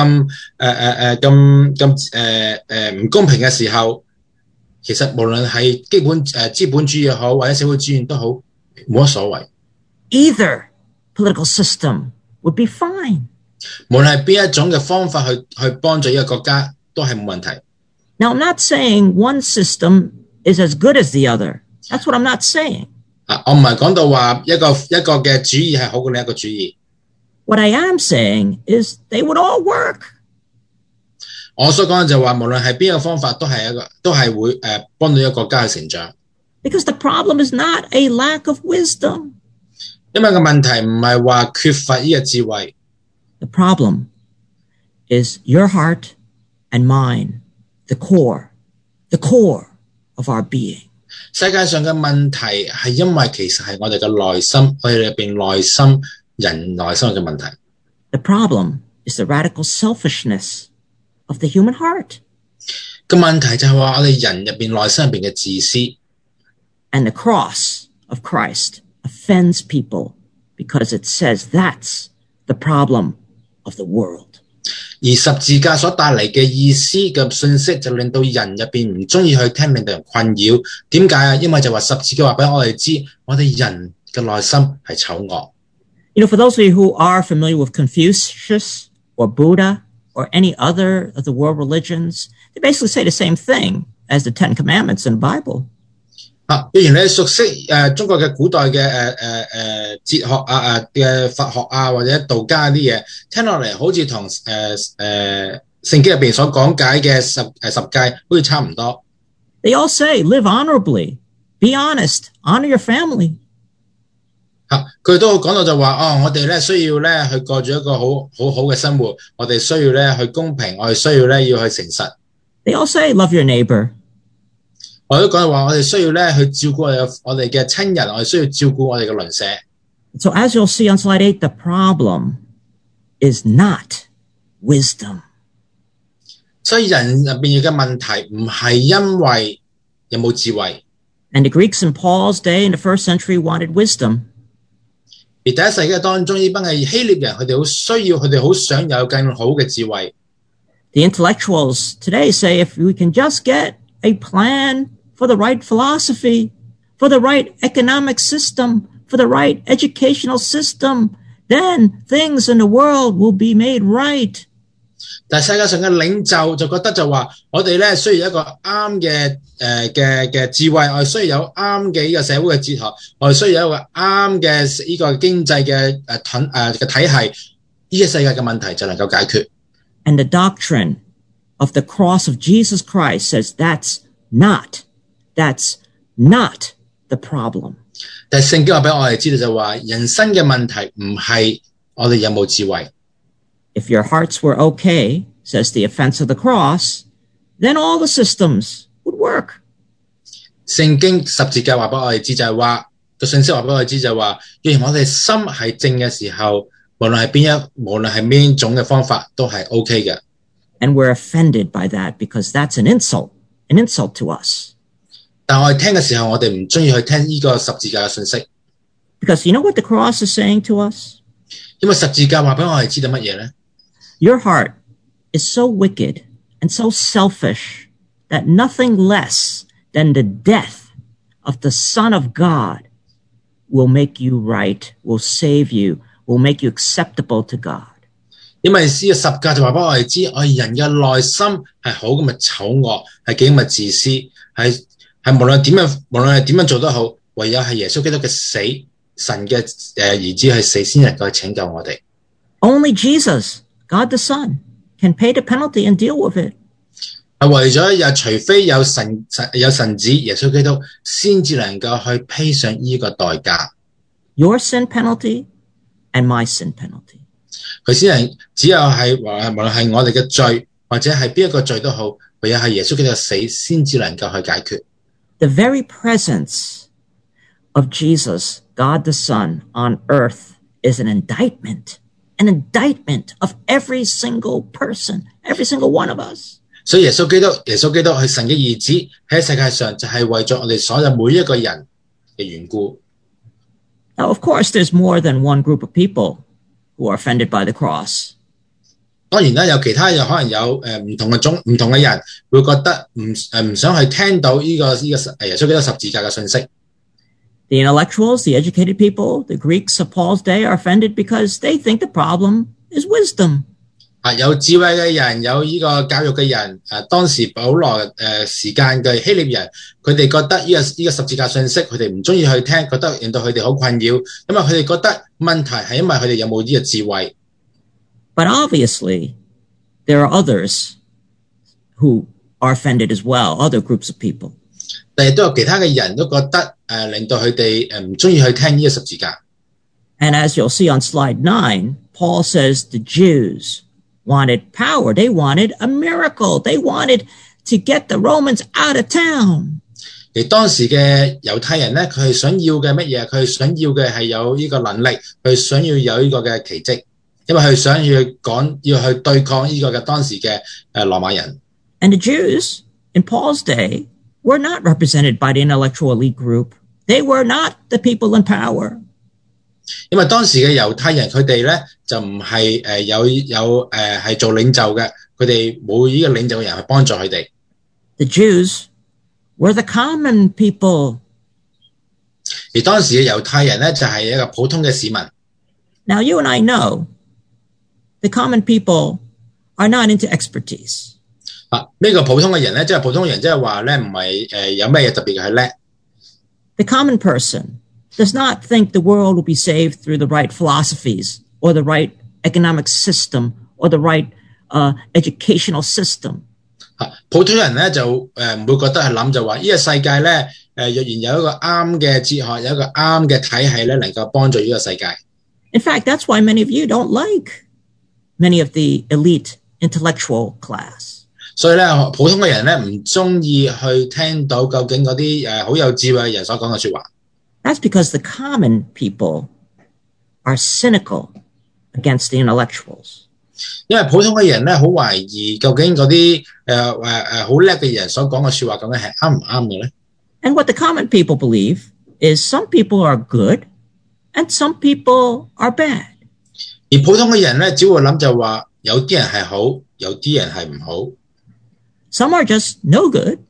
咁唔公平嘅時候，其實無論係資本主義好，或者社會主義都好，冇乜所謂。 Either political system would be fine. 無論係邊一種嘅方法去幫助呢個國家，都係冇問題。 Now, I'm not saying one system is as good as the other. That's what I'm not saying. 我唔係講到話一個嘅主義係好過另一個主義。 What I am saying is they would all work. 我所講嘅就係話，無論係邊個方法，都係會幫到一個國家去成長。 Because the problem is not a lack of wisdom. 因為個問題唔係話缺乏呢個智慧。 The problem is your heart and mine, the core of our being. 世界上嘅問題係因為其實係我哋嘅內心，我哋入邊人內心嘅問題。 The problem is the radical selfishness of the human heart. 個問題就係話我哋人入邊內心入邊嘅自私。 And the cross of Christ offends people because it says that's the problem of the world. 而十字架所帶嚟嘅意思嘅信息就令到人入邊唔中意去聽，令到人困擾。點解啊？因為就話十字架話俾我哋知，我哋人嘅內心係醜惡。 You know, for those of you who are familiar with Confucius or Buddha or any other of the world religions, they basically say the same thing as the Ten Commandments in the Bible. 既然你熟悉中國嘅古代嘅哲學嘅佛學或者道家啲嘢，聽落嚟好似同聖經入邊所講解嘅十誡好似差唔多。 They all say live honorably, be honest, honor your family. 佢都講到就話我哋咧需要咧去過住一個好嘅生活，我哋需要咧去公平，我哋需要咧要去誠實。 They all say love your neighbor. 我都講到話，我哋需要咧去照顧我哋嘅親人，我哋需要照顧我哋嘅鄰舍。 So as you'll see on slide 8, the problem is not wisdom. 所以人入邊嘅問題唔係因為有冇智慧。 And the Greeks in Paul's day in the first century wanted wisdom. 而第一世紀當中，呢班嘅希臘人，佢哋好需要，佢哋好想有更好嘅智慧。 The intellectuals today say if we can just get a plan for the right philosophy, for the right economic system, for the right educational system, then things in the world will be made right. 但係世界上嘅領袖就覺得就話，我哋咧需要一個啱嘅智慧，我哋需要有啱嘅呢個社會嘅哲學，我哋需要有一個啱嘅呢個經濟嘅嘅體系，呢個世界嘅問題就能夠解決。 And the doctrine of the cross of Jesus Christ says that's not the problem. 但係聖經話俾我哋知道就話，人生嘅問題唔係我哋有冇智慧。 If your hearts were okay, says the offense of the cross, then all the systems would work. 聖經十字架話俾我哋知就係話，個信息話俾我哋知就係話，既然我哋心係正嘅時候，無論係邊種嘅方法都係 OK 嘅。 And we're offended by that because that's an insult to us. 但我哋聽嘅時候，我哋唔中意去聽呢個十字架嘅信息。 Because you know what the cross is saying to us? 因為十字架話俾我哋知道乜嘢咧？ Your heart is so wicked and so selfish that nothing less than the death of the Son of God will make you right, will save you, will make you acceptable to God. 因為呢個十架就話俾我哋知，我哋人嘅內心係好咁嘅醜惡，係幾咁嘅自私，係無論係點樣做都好，唯有係耶穌基督嘅死，神嘅兒子係死先能夠拯救我哋。 Only Jesus, God the Son, can pay the penalty and deal with it. 係為咗除非有神子耶穌基督，先至能夠去披上呢個代價。 Your sin penalty and my sin penalty. 佢先係只有係無論係我哋嘅罪，或者係邊一個罪都好，唯有係耶穌基督嘅死先至能夠去解決。 The very presence of Jesus, God the Son, on earth is an indictment of every single person, every single one of us. 所以耶穌基督係神嘅兒子，喺世界上就係為咗我哋所有每一個人嘅緣故。 Now, of course, there's more than one group of people who are offended by the cross. 當然啦，有其他可能有唔同嘅人會覺得唔想去聽到呢個耶穌基督十字架嘅信息。 The intellectuals, the educated people, the Greeks of Paul's day are offended because they think the problem is wisdom. 有智慧嘅人，有呢個教育嘅人，當時保羅時間嘅希臘人，佢哋覺得呢個十字架信息，佢哋唔中意去聽，覺得令到佢哋好困擾，因為佢哋覺得問題係因為佢哋有冇呢個智慧。 But obviously, there are others who are offended as well, other groups of people. 但係都有其他嘅人都覺得令到佢哋唔中意去聽呢個十字架。 And as you'll see on slide 9, Paul says the Jews wanted power. They wanted a miracle. They wanted to get the Romans out of town. 而當時嘅猶太人咧，佢係想要嘅乜嘢？佢係想要嘅係有呢個能力，佢想要有呢個嘅奇蹟，因為佢想要去對抗呢個嘅當時嘅羅馬人。 And the Jews in Paul's day were not represented by the intellectual elite group. They were not the people in power. 因為當時嘅猶太人佢哋咧就唔係係做領袖嘅，佢哋冇呢個領袖嘅人去幫助佢哋。 The Jews were the common people. 而當時嘅猶太人咧就係一個普通嘅市民。 Now you and I know the common people are not into expertise. 呢個普通嘅人咧，即係普通人，即係話咧唔係有咩嘢特別嘅係叻。 The common person does not think the world will be saved through the right philosophies or the right economic system or the right educational system. 普通人咧就唔會覺得係諗就話呢個世界咧若然有一個啱嘅哲學，有一個啱嘅體系咧，能夠幫助呢個世界。 In fact, that's why many of you don't like many of the elite intellectual class. 所以咧，普通嘅人咧唔中意去聽到究竟嗰啲好有智慧嘅人所講嘅說話。 That's because the common people are cynical against the intellectuals. 因為普通嘅人咧好懷疑究竟嗰啲好叻嘅人所講嘅說話究竟係啱唔啱嘅咧 And what the common people believe is some people are good and some people are bad. 而普通嘅人咧，只會諗就話有啲人係好，有啲人係唔好。 Some are just no good.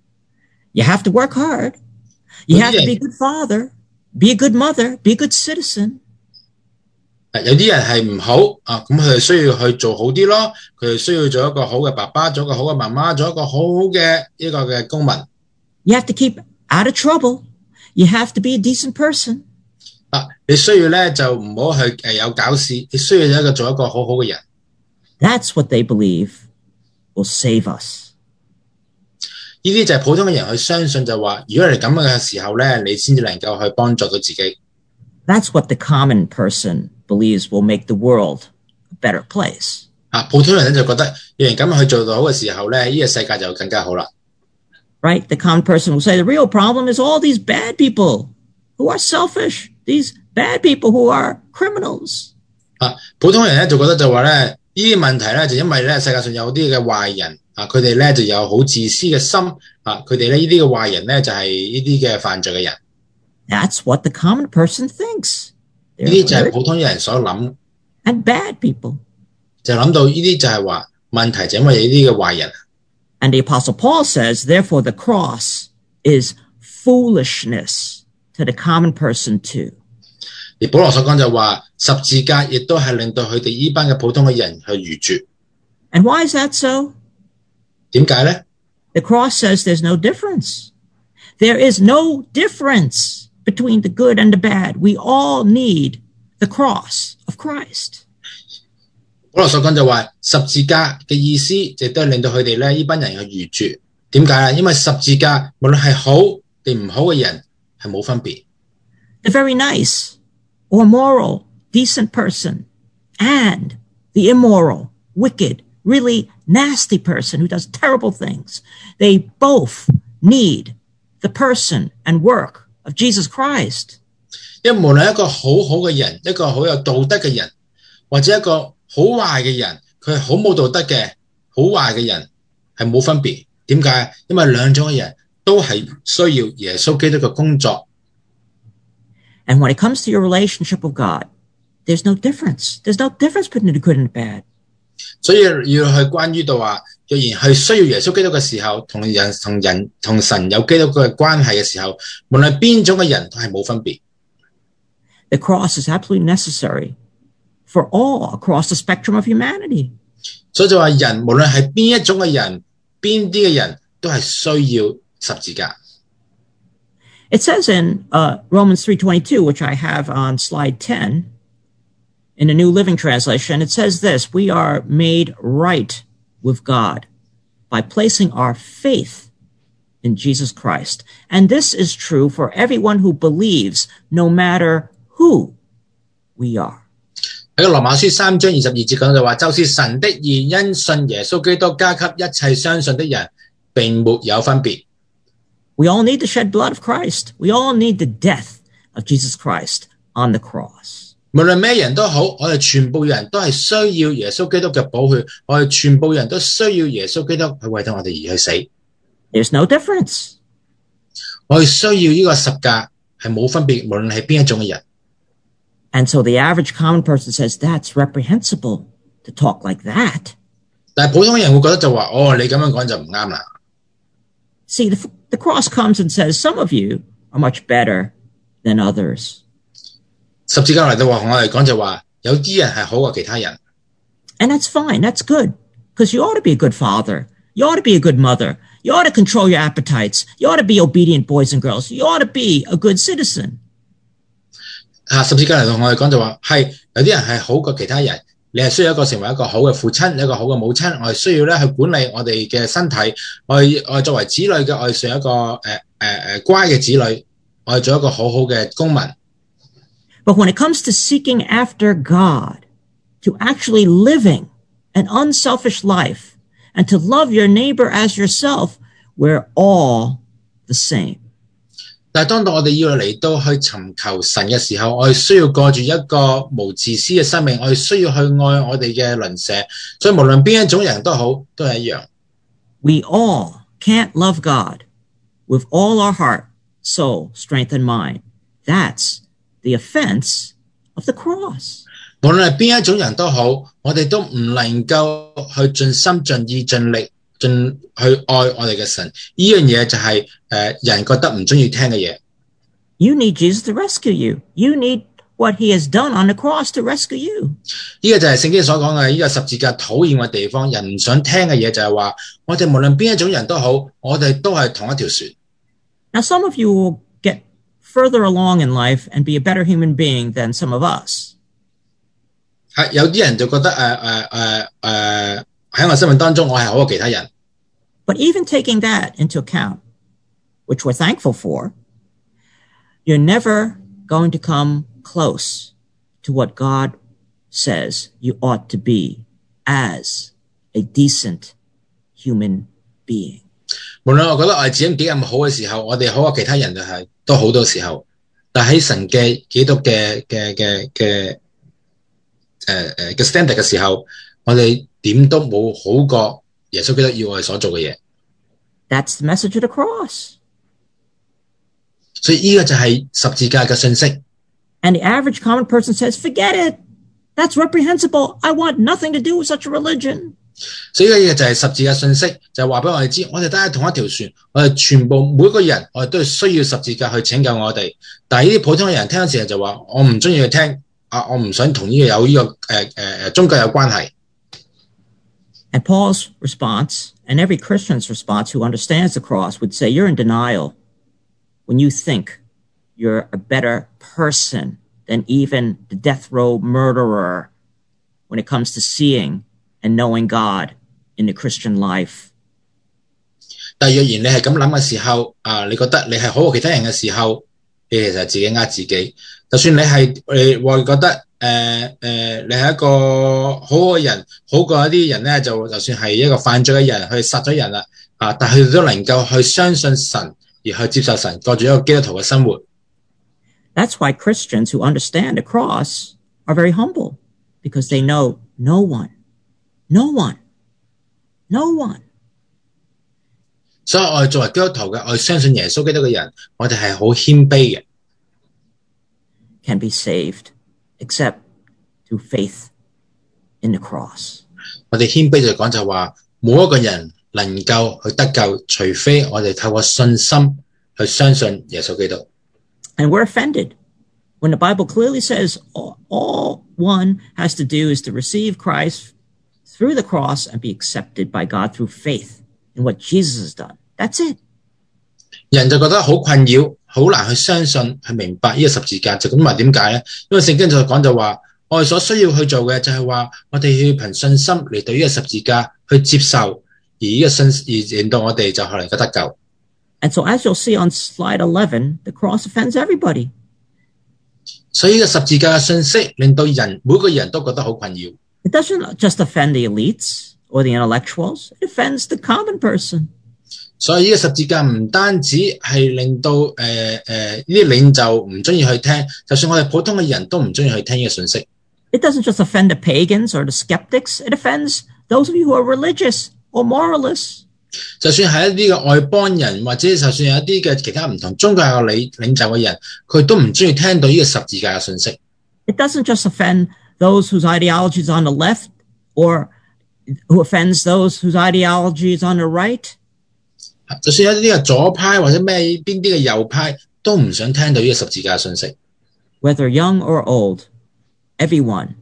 You have to work hard. You have to be a good father, be a good mother, be a good citizen. 有啲人係唔好啊，咁佢哋需要去做好啲咯，佢哋需要做一個好嘅爸爸，做一個好嘅媽媽，做一個好好嘅呢個嘅公民。 You have to keep out of trouble. You have to be a decent person. 啊，你需要咧就唔好去有搞事，你需要做一個好好嘅人。 That's what they believe will save us. 呢啲就係普通嘅人去相信就話，如果你咁樣嘅時候咧，你先至能夠去幫助到自己。 That's what the common person believes will make the world a better place. 啊，普通人咧就覺得，有人咁樣去做到好嘅時候咧，呢個世界就更加好啦。 Right? The common person will say the real problem is all these bad people who are selfish, these bad people who are criminals. 啊，普通人咧就覺得就話咧，呢啲問題咧就因為咧世界上有啲嘅壞人啊，佢哋咧就有好自私嘅心啊，佢哋咧呢啲嘅壞人咧就係呢啲嘅犯罪嘅人。 That's what the common person thinks. 呢啲就係普通人所諗。 And bad people. 就諗到呢啲就係話問題就因為呢啲嘅壞人。 And the Apostle Paul says, therefore the cross is foolishness to the common person too. 而保羅所講就話十字架亦都係令到佢哋呢班嘅普通嘅人去愚拙。 And why is that so? 點解咧？ The cross says there's no difference. There is no difference between the good and the bad. We all need the cross of Christ. 保羅所講就話十字架嘅意思亦都係令到佢哋咧呢班人去愚拙。點解咧？因為十字架無論係好定唔好嘅人係冇分別。 The very nice or moral, decent person and the immoral, wicked, really nasty person who does terrible things, they both need the person and work of Jesus Christ. 因為無論一個好好嘅人，一個好有道德嘅人，或者一個好壞嘅人，佢係好冇道德嘅，好壞嘅人係冇分別。點解？因為兩種嘅人都係需要耶穌基督嘅工作。 And when it comes to your relationship with God, there's no difference. There's no difference between the good and the bad. 所以要去關於到話，若然係需要耶穌基督嘅時候，同神有基督嘅關係嘅時候，無論邊種嘅人都係冇分別。 The cross is absolutely necessary for all across the spectrum of humanity. 所以就話人無論係邊一種嘅人，邊啲嘅人都係需要十字架。 It says in Romans 3:22, which I have on slide 10, in the New Living Translation, it says this: we are made right with God by placing our faith in Jesus Christ. And this is true for everyone who believes, no matter who we are. 喺個羅馬書3章22節講就話，就是神的義因信耶穌基督加給一切相信的人，並沒有分別。 We all need the shed blood of Christ. We all need the death of Jesus Christ on the cross. 無論咩人都好，我哋全部人都係需要耶穌基督嘅寶血，我哋全部人都需要耶穌基督去為到我哋而去死。 There's no difference. 我哋需要呢個十架係冇分別，無論係邊一種嘅人。 And so the average common person says, that's reprehensible to talk like that. 但係普通人會覺得就話，哦，你咁樣講就唔啱啦。 See, the cross comes and says, some of you are much better than others. 十字架嚟到話，我哋講就話，有啲人係好過其他人。 And that's fine. That's good. Because you ought to be a good father. You ought to be a good mother. You ought to control your appetites. You ought to be obedient boys and girls. You ought to be a good citizen. 十字架嚟到我哋講就話，係有啲人係好過其他人。你係需要成為一個好嘅父親，一個好嘅母親。我哋需要咧去管理我哋嘅身體。我哋作為子女嘅，我哋做一個乖嘅子女。我哋做一個好好嘅公民。 But when it comes to seeking after God, to actually living an unselfish life, and to love your neighbor as yourself, we're all the same. 但係當到我哋要嚟到去尋求神嘅時候，我哋需要過住一個無自私嘅生命，我哋需要去愛我哋嘅鄰舍，所以無論邊一種人都好，都係一樣。 We all can't love God with all our heart, soul, strength, and mind. That's the offense of the cross. 無論係邊一種人都好，我哋都唔能夠去盡心盡意盡力去愛我哋嘅神。呢樣嘢就係人覺得唔中意聽嘅嘢。 You need Jesus to rescue you. You need what he has done on the cross to rescue you. 呢個就係聖經所講嘅呢個十字架討厭嘅地方。人唔想聽嘅嘢就係話，我哋無論邊一種人都好，我哋都係同一條船。 Now, some of you will get further along in life and be a better human being than some of us. 有啲人就覺得喺我生命當中，我係好過其他人。 But even taking that into account, which we're thankful for, you're never going to come close to what God says you ought to be as a decent human being. 無論我覺得我哋自己幾咁好嘅時候，我哋好過其他人就係都好多時候，但喺神嘅基督嘅standard 嘅時候，我哋點都冇好過耶穌基督要我哋所做嘅嘢。 That's the message of the cross. 所以呢個就係十字架嘅信息。 And the average common person says, forget it. That's reprehensible. I want nothing to do with such a religion. 所以呢個就係十字架信息，就係話俾我哋知，我哋都係同一條船，我哋全部每個人，我哋都係需要十字架去拯救我哋。但係呢啲普通嘅人聽嗰時候就話，我唔中意去聽，我唔想同呢個有呢個宗教有關係。 And Paul's response, and every Christian's response who understands the cross, would say, you're in denial when you think you're a better person than even the death row murderer when it comes to seeing and knowing God in the Christian life. 但若然你係咁諗嘅時候，你覺得你係好過其他人嘅時候，你其實自己呃自己。就算你係會覺得你係一個好嘅人，好過一啲人咧，就算係一個犯罪嘅人去殺咗人啦，但係佢哋都能夠去相信神而去接受神，過住一個基督徒嘅生活。 That's why Christians who understand the cross are very humble, because they know no one. 所以我哋作為基督徒嘅，我哋相信耶穌基督嘅人，我哋係好謙卑嘅。 Can be saved except through faith in the cross. 我哋謙卑就講就話，冇一個人能夠去得救，除非我哋透過信心去相信耶穌基督。 And we're offended when the Bible clearly says all one has to do is to receive Christ through the cross and be accepted by God through faith in what Jesus has done. That's it. 人就覺得好困擾，好難去相信，去明白呢個十字架。就咁話點解咧？因為聖經就講就話，我哋所需要去做嘅就係話，我哋要憑信心嚟對呢個十字架去接受，而呢個而令到我哋就可能得救。 And so as you'll see on slide 11, the cross offends everybody. 所以呢個十字架嘅信息令到每個人都覺得好困擾。 It doesn't just offend the elites or the intellectuals. It offends the common person. 所以呢個十字架唔單止係令到呢啲領袖唔中意去聽，就算我哋普通嘅人都唔中意去聽呢個信息。 It doesn't just offend the pagans or the skeptics. It offends those of you who are religious or moralists. 就算係一啲嘅外邦人，或者就算有一啲嘅其他唔同宗教嘅領袖嘅人，佢都唔中意聽到呢個十字架嘅信息。 It doesn't just offend those whose ideology is on the left or who offends those whose ideology is on the right. 就算有一啲嘅左派或者邊啲嘅右派都唔想聽到呢個十字架嘅信息。 Whether young or old, everyone,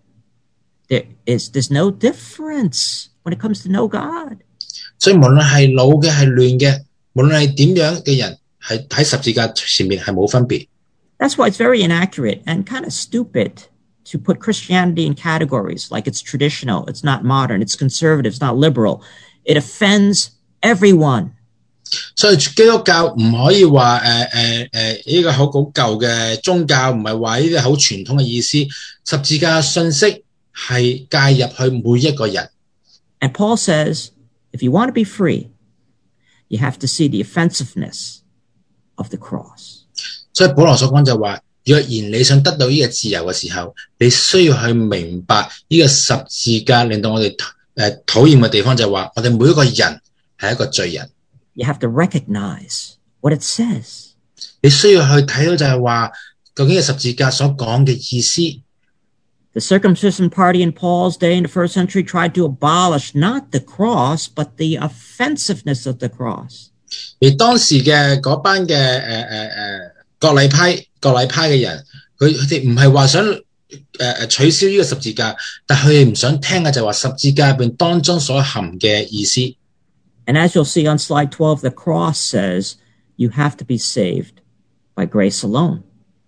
there's no difference when it comes to know God. 所以無論係老嘅係亂嘅，無論係點樣嘅人，係喺十字架前面係冇分別。 That's why it's very inaccurate and kind of stupid to put Christianity in categories like it's traditional, it's not modern, it's conservative, it's not liberal. It offends everyone. 所以基督教唔可以話呢個好舊嘅宗教，唔係話呢啲好傳統嘅意思。十字架信息係介入去每一個人。 And Paul says, if you want to be free, you have to see the offensiveness of the cross. 所以保羅所講就話，若然你想得到呢個自由嘅時候，你需要去明白呢個十字架令到我哋討厭嘅地方就係話，我哋每一個人係一個罪人。 You have to recognize what it says. 你需要去睇到就係話，究竟嘅十字架所講嘅意思。 The circumcision party in Paul's day in the first century tried to abolish not the cross, but the offensiveness of the cross. 而當時嘅嗰班嘅割禮派嘅人，佢哋唔係話想取消呢個十字架，但佢哋唔想聽嘅就係話十字架入邊當中所含嘅意思。 And as you'll see on slide 12, the cross says you have to be saved by grace alone.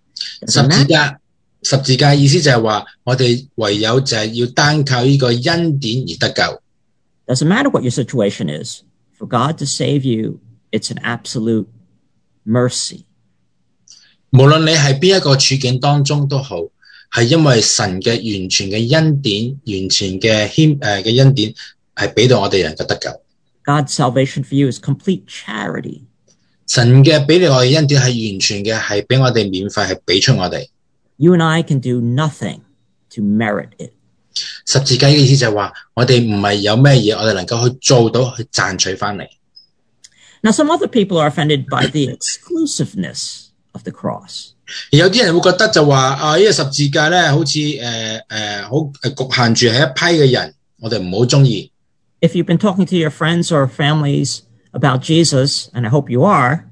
十字架意思就係話，我哋唯有就係要單靠呢個恩典而得救。 Doesn't matter what your situation is. For God to save you, it's an absolute mercy. 無論你係邊一個處境當中都好，係因為神嘅完全嘅恩典、完全嘅恩典係俾到我哋人嘅得救。 God's salvation for you is complete charity. 神嘅俾你我哋恩典係完全嘅，係俾我哋免費，係俾出我哋。 You and I can do nothing to merit it. 十字架嘅意思就係話，我哋唔係有咩嘢，我哋能夠去做到去賺取翻嚟。 Now, some other people are offended by the exclusiveness of the cross. 有啲人會覺得就話呢個十字架咧，好似好局限住係一批嘅人，我哋唔好中意。 If you've been talking to your friends or families about Jesus, and I hope you are,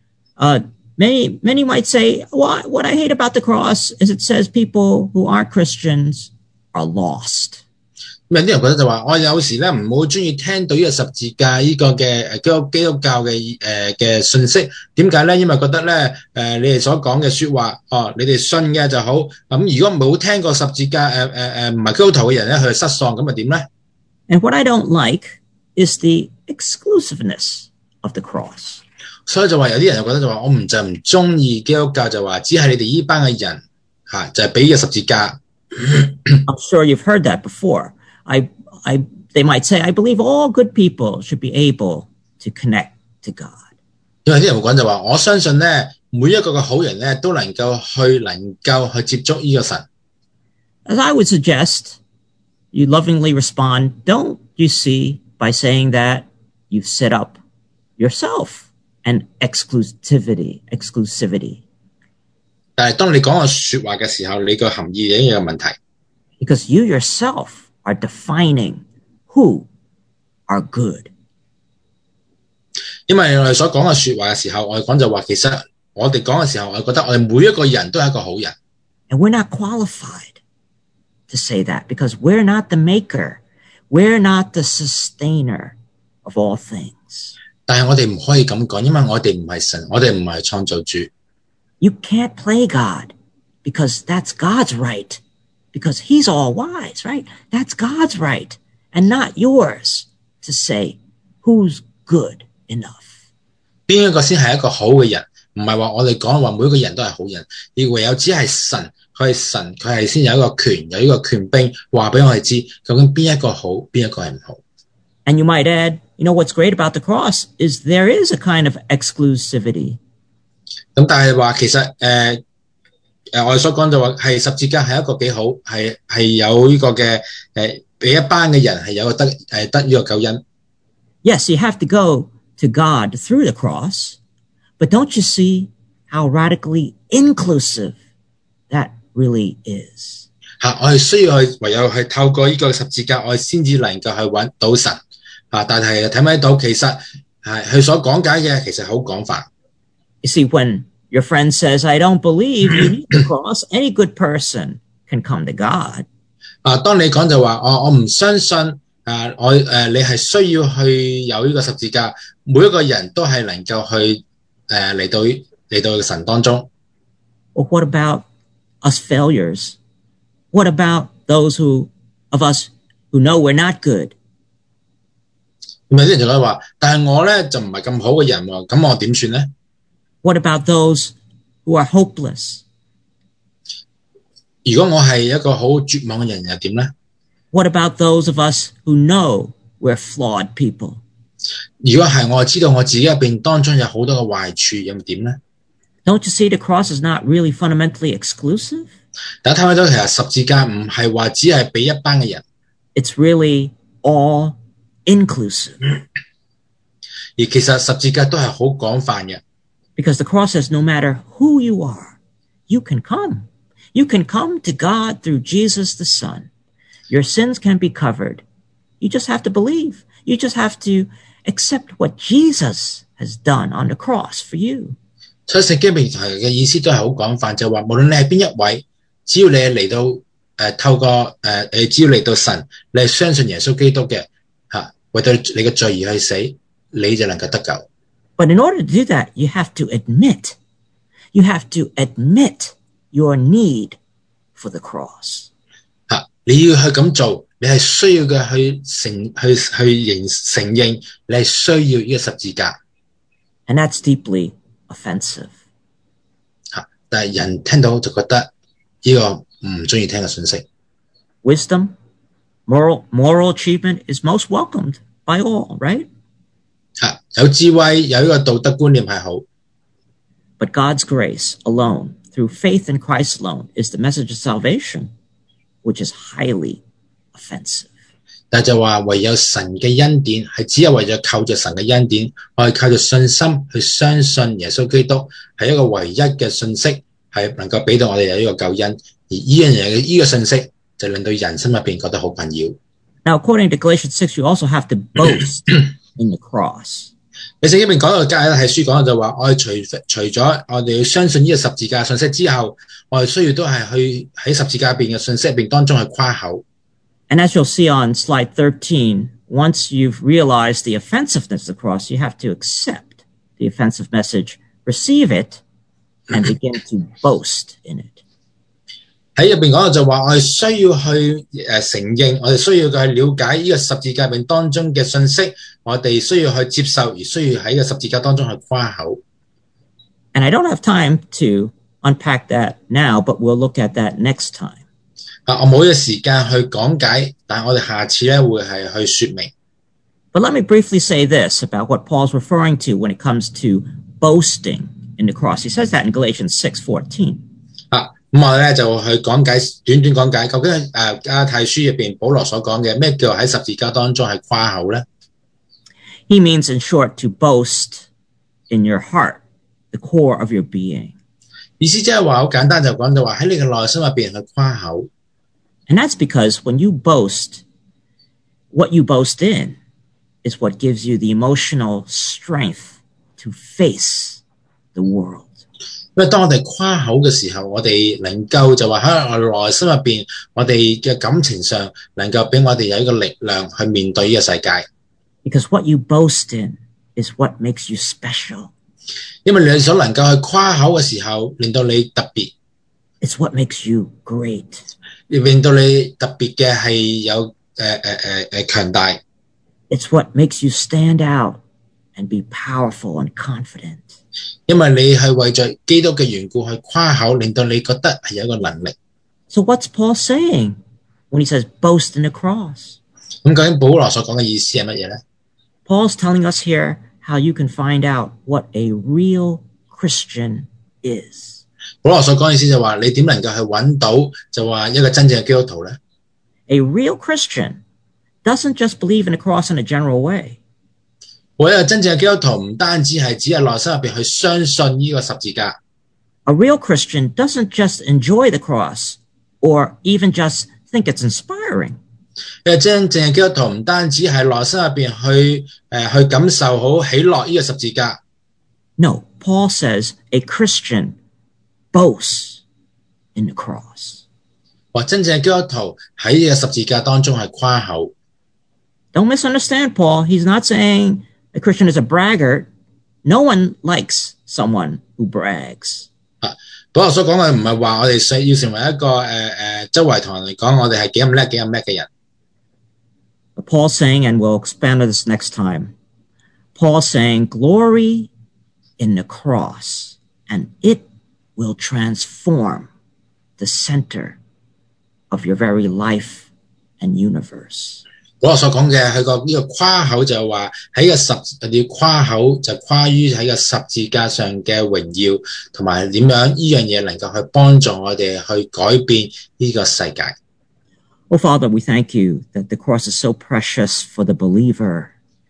many might say, what I hate about the cross is it says people who aren't Christians are lost. 有啲人覺得就話，我有時咧唔好中意聽到呢個十字架呢個嘅基督教嘅信息。點解咧？因為覺得咧你哋所講嘅說話，你哋信嘅就好。咁如果冇聽過十字架唔係基督徒嘅人咧，佢就失喪，咁咪點咧？ And what I don't like is the exclusiveness of the cross. 所以就話有啲人就覺得就話，我唔中意基督教，就話只係你哋呢班嘅人就係俾呢個十字架。 I'm sure you've heard that before. They might say, I believe all good people should be able to connect to God. 因為啲人會講就話，我相信咧，每一個嘅好人咧，都能夠去接觸呢個神。 As I would suggest, you lovingly respond, don't you see, by saying that you've set up yourself an exclusivity. 但係當你講個說話嘅時候，你個含義已經有問題。 Because you yourself are defining who are good. 因為我哋所講嘅說話嘅時候，我哋講就話，其實我哋講嘅時候，我覺得我哋每一個人都係一個好人。 And we're not qualified to say that because we're not the maker. We're not the sustainer of all things. 但係我哋唔可以咁講，因為我哋唔係神，我哋唔係創造主。 You can't play God because that's God's right. Because he's all wise, right? That's God's right and not yours to say who's good enough. 邊一個先係一個好嘅人？唔係話我哋講話每一個人都係好人，而唯有只係神，佢係神，佢係先有一個權，有呢個權柄話俾我哋知，究竟邊一個好，邊一個係唔好。 And you might add, what's great about the cross is there is a kind of exclusivity. 咁但係話其實我哋所講就話係十字架係一個幾好，係有呢個嘅俾一班嘅人係有得呢個救恩。 Yes, you have to go to God through the cross, but don't you see how radically inclusive that really is? 我哋需要唯有去透過呢個十字架，我哋先至能夠去揾到神。但係睇唔睇到其實佢所講解嘅其實好廣泛。 You see, when your friend says, I don't believe you need the cross, any good person can come to God. 當你講就話我唔相信你係需要去有呢個十字架，每一個人都係能夠去嚟到神當中。 Well, what about us failures? What about those of us who know we're not good? 咁有啲人就講話，但係我咧就唔係咁好嘅人喎，咁我點算咧？ What about those who are hopeless? 如果我係一個好絕望嘅人又點咧？ What about those of us who know we're flawed people? 如果係我知道我自己入邊當中有好多嘅壞處，又點咧？ Don't you see the cross is not really fundamentally exclusive? 大家睇到其實十字架唔係話只係俾一班嘅人。 It's really all inclusive. 而其實十字架都係好廣泛嘅。 Because the cross says no matter who you are, you can come. You can come to God through Jesus the Son. Your sins can be covered. You just have to believe. You just have to accept what Jesus has done on the cross for you. 所以聖經平台嘅意思都係好廣泛，就話無論你係邊一位，只要你係嚟到透過只要嚟到神，你係相信耶穌基督嘅為到你嘅罪而去死，你就能夠得救。 But in order to do that, you have to admit your need for the cross. 你要去咁做，你係需要嘅去承認你係需要呢個十字架。 And that's deeply offensive. 但係人聽到就覺得呢個唔中意聽嘅信息。 Wisdom, moral achievement is most welcomed by all, right? 有智慧，有呢個道德觀念係好。 But God's grace alone, through faith in Christ alone, is the message of salvation, which is highly offensive. 但就話唯有神嘅恩典，係只有為咗靠着神嘅恩典，我係靠着信心去相信耶穌基督，係一個唯一嘅信息，係能夠俾到我哋有呢個救恩。而呢樣嘢嘅呢個信息，就令到人心入邊覺得好困擾。 Now, according to Galatians 6, you also have to boast in the cross. 你聖經入邊講到加拉太書講到就話，我哋除咗我哋要相信呢個十字架信息之後，我哋需要都係去喺十字架入邊嘅信息入邊當中去誇口。 And as you'll see on slide 13, once you've realized the offensiveness of the cross, you have to accept the offensive message, receive it, and begin to boast in it. 喺入邊講到就話，我哋需要去承認，我哋需要去了解呢個十字架入邊當中嘅信息，我哋需要去接受，而需要喺個十字架當中去誇口。 And I don't have time to unpack that now, but we'll look at that next time. 我冇呢個時間去講解，但我哋下次咧會係去說明。 But let me briefly say this about what Paul's referring to when it comes to boasting in the cross. He says that in Galatians 6:14. 咁我咧就去講解，短講解究竟加拉太書入邊保羅所講嘅咩叫喺十字架當中係誇口咧？ He means, in short, to boast in your heart, the core of your being. 意思即係話好簡單，就講到話喺你嘅內心入邊去誇口。 And that's because when you boast, what you boast in is what gives you the emotional strength to face the world. 因為當我哋誇口嘅時候，我哋能夠就話喺我哋內心入邊，我哋嘅感情上能夠俾我哋有一個力量去面對呢個世界。 Because what you boast in is what makes you special. 因為你所能夠去誇口嘅時候，令到你特別。 It's what makes you great. 令到你特別嘅係有強大。 It's what makes you stand out and be powerful and confident. 因為你係為着基督嘅緣故去誇口，令到你覺得係有一個能力。 So what's Paul saying when he says boast in the cross? 咁究竟保羅所講嘅意思係乜嘢咧？ Paul's telling us here how you can find out what a real Christian is. 保羅所講嘅意思就話，你點能夠去揾到就話一個真正嘅基督徒咧？ A real Christian doesn't just believe in the cross in a general way. 我一個真正嘅基督徒唔單止係只係內心入邊去相信呢個十字架。 A real Christian doesn't just enjoy the cross or even just think it's inspiring. 一個真正嘅基督徒唔單止係內心入邊去感受好喜樂呢個十字架。 No, Paul says a Christian boasts in the cross. 話真正嘅基督徒喺呢個十字架當中係誇口。 Don't misunderstand Paul. He's not saying a Christian is a braggart. No one likes someone who brags. 保羅所講嘅唔係話我哋要成為一個周圍同人嚟講我哋係幾咁叻嘅人。 But Paul's saying, and we'll expand on this next time, Paul's saying, glory in the cross, and it will transform the center of your very life and universe. 保羅所講嘅佢個呢個誇口就係話喺個你要誇口就誇於喺個十字架上嘅榮耀，同埋點樣呢樣嘢能夠去幫助我哋去改變呢個世界。 Oh, Father, we thank you that the cross is so precious for the believer.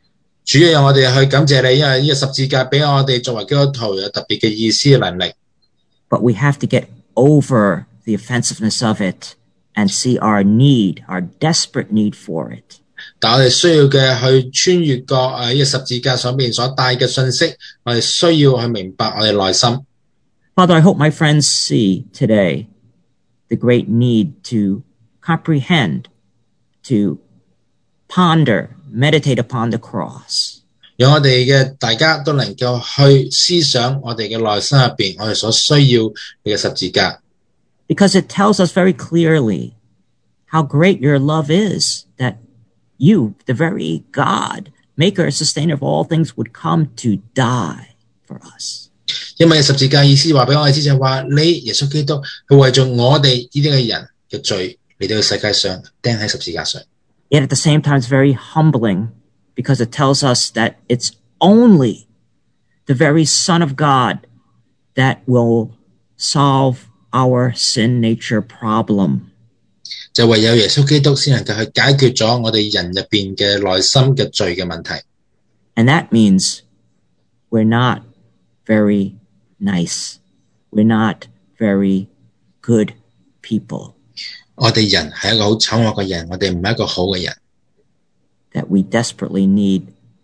主要讓我哋去感謝你，因為呢個十字架俾我哋作為基督徒有特別嘅意思能力。 But we have to get over the offensiveness of it and see our need, our desperate need for it. 但我哋需要嘅去穿越過呢個十字架上面所帶嘅信息，我哋需要去明白我哋內心。 Father, I hope my friends see today the great need to comprehend, to ponder, meditate upon the cross. 讓我哋嘅大家都能夠去思想我哋嘅內心入邊，我哋所需要嘅十字架。 Because it tells us very clearly how great your love is, that you, the very God, maker and sustainer of all things, would come to die for us. 因為十字架意思話俾我哋知就係話，你耶穌基督佢為咗我哋呢啲嘅人嘅罪嚟到世界上釘喺十字架上。 Yet at the same time, it's very humbling because it tells us that it's only the very Son of God that will solve our sin nature problem. 就唯有耶穌基督先能夠去解決咗我哋人入邊嘅內心嘅罪嘅問題。 And that means we're not very nice. We're not very good people. 我哋人係一個好醜惡嘅人，我哋唔係一個好嘅人。 That we desperately need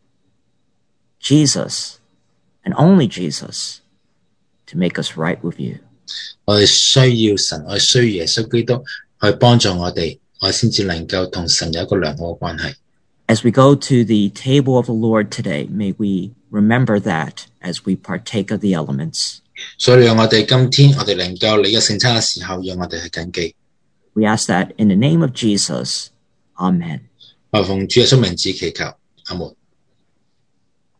Jesus and only Jesus to make us right with you. 我哋需要神，我哋需要耶穌基督去幫助我哋，我哋先至能夠同神有一個良好嘅關係。 As we go to the table of the Lord today, may we remember that as we partake of the elements. 所以讓我哋今天我哋能夠嚟嘅聖餐嘅時候，讓我哋去謹記。 We ask that in the name of Jesus. Amen. 我奉主耶穌名字祈求，阿門。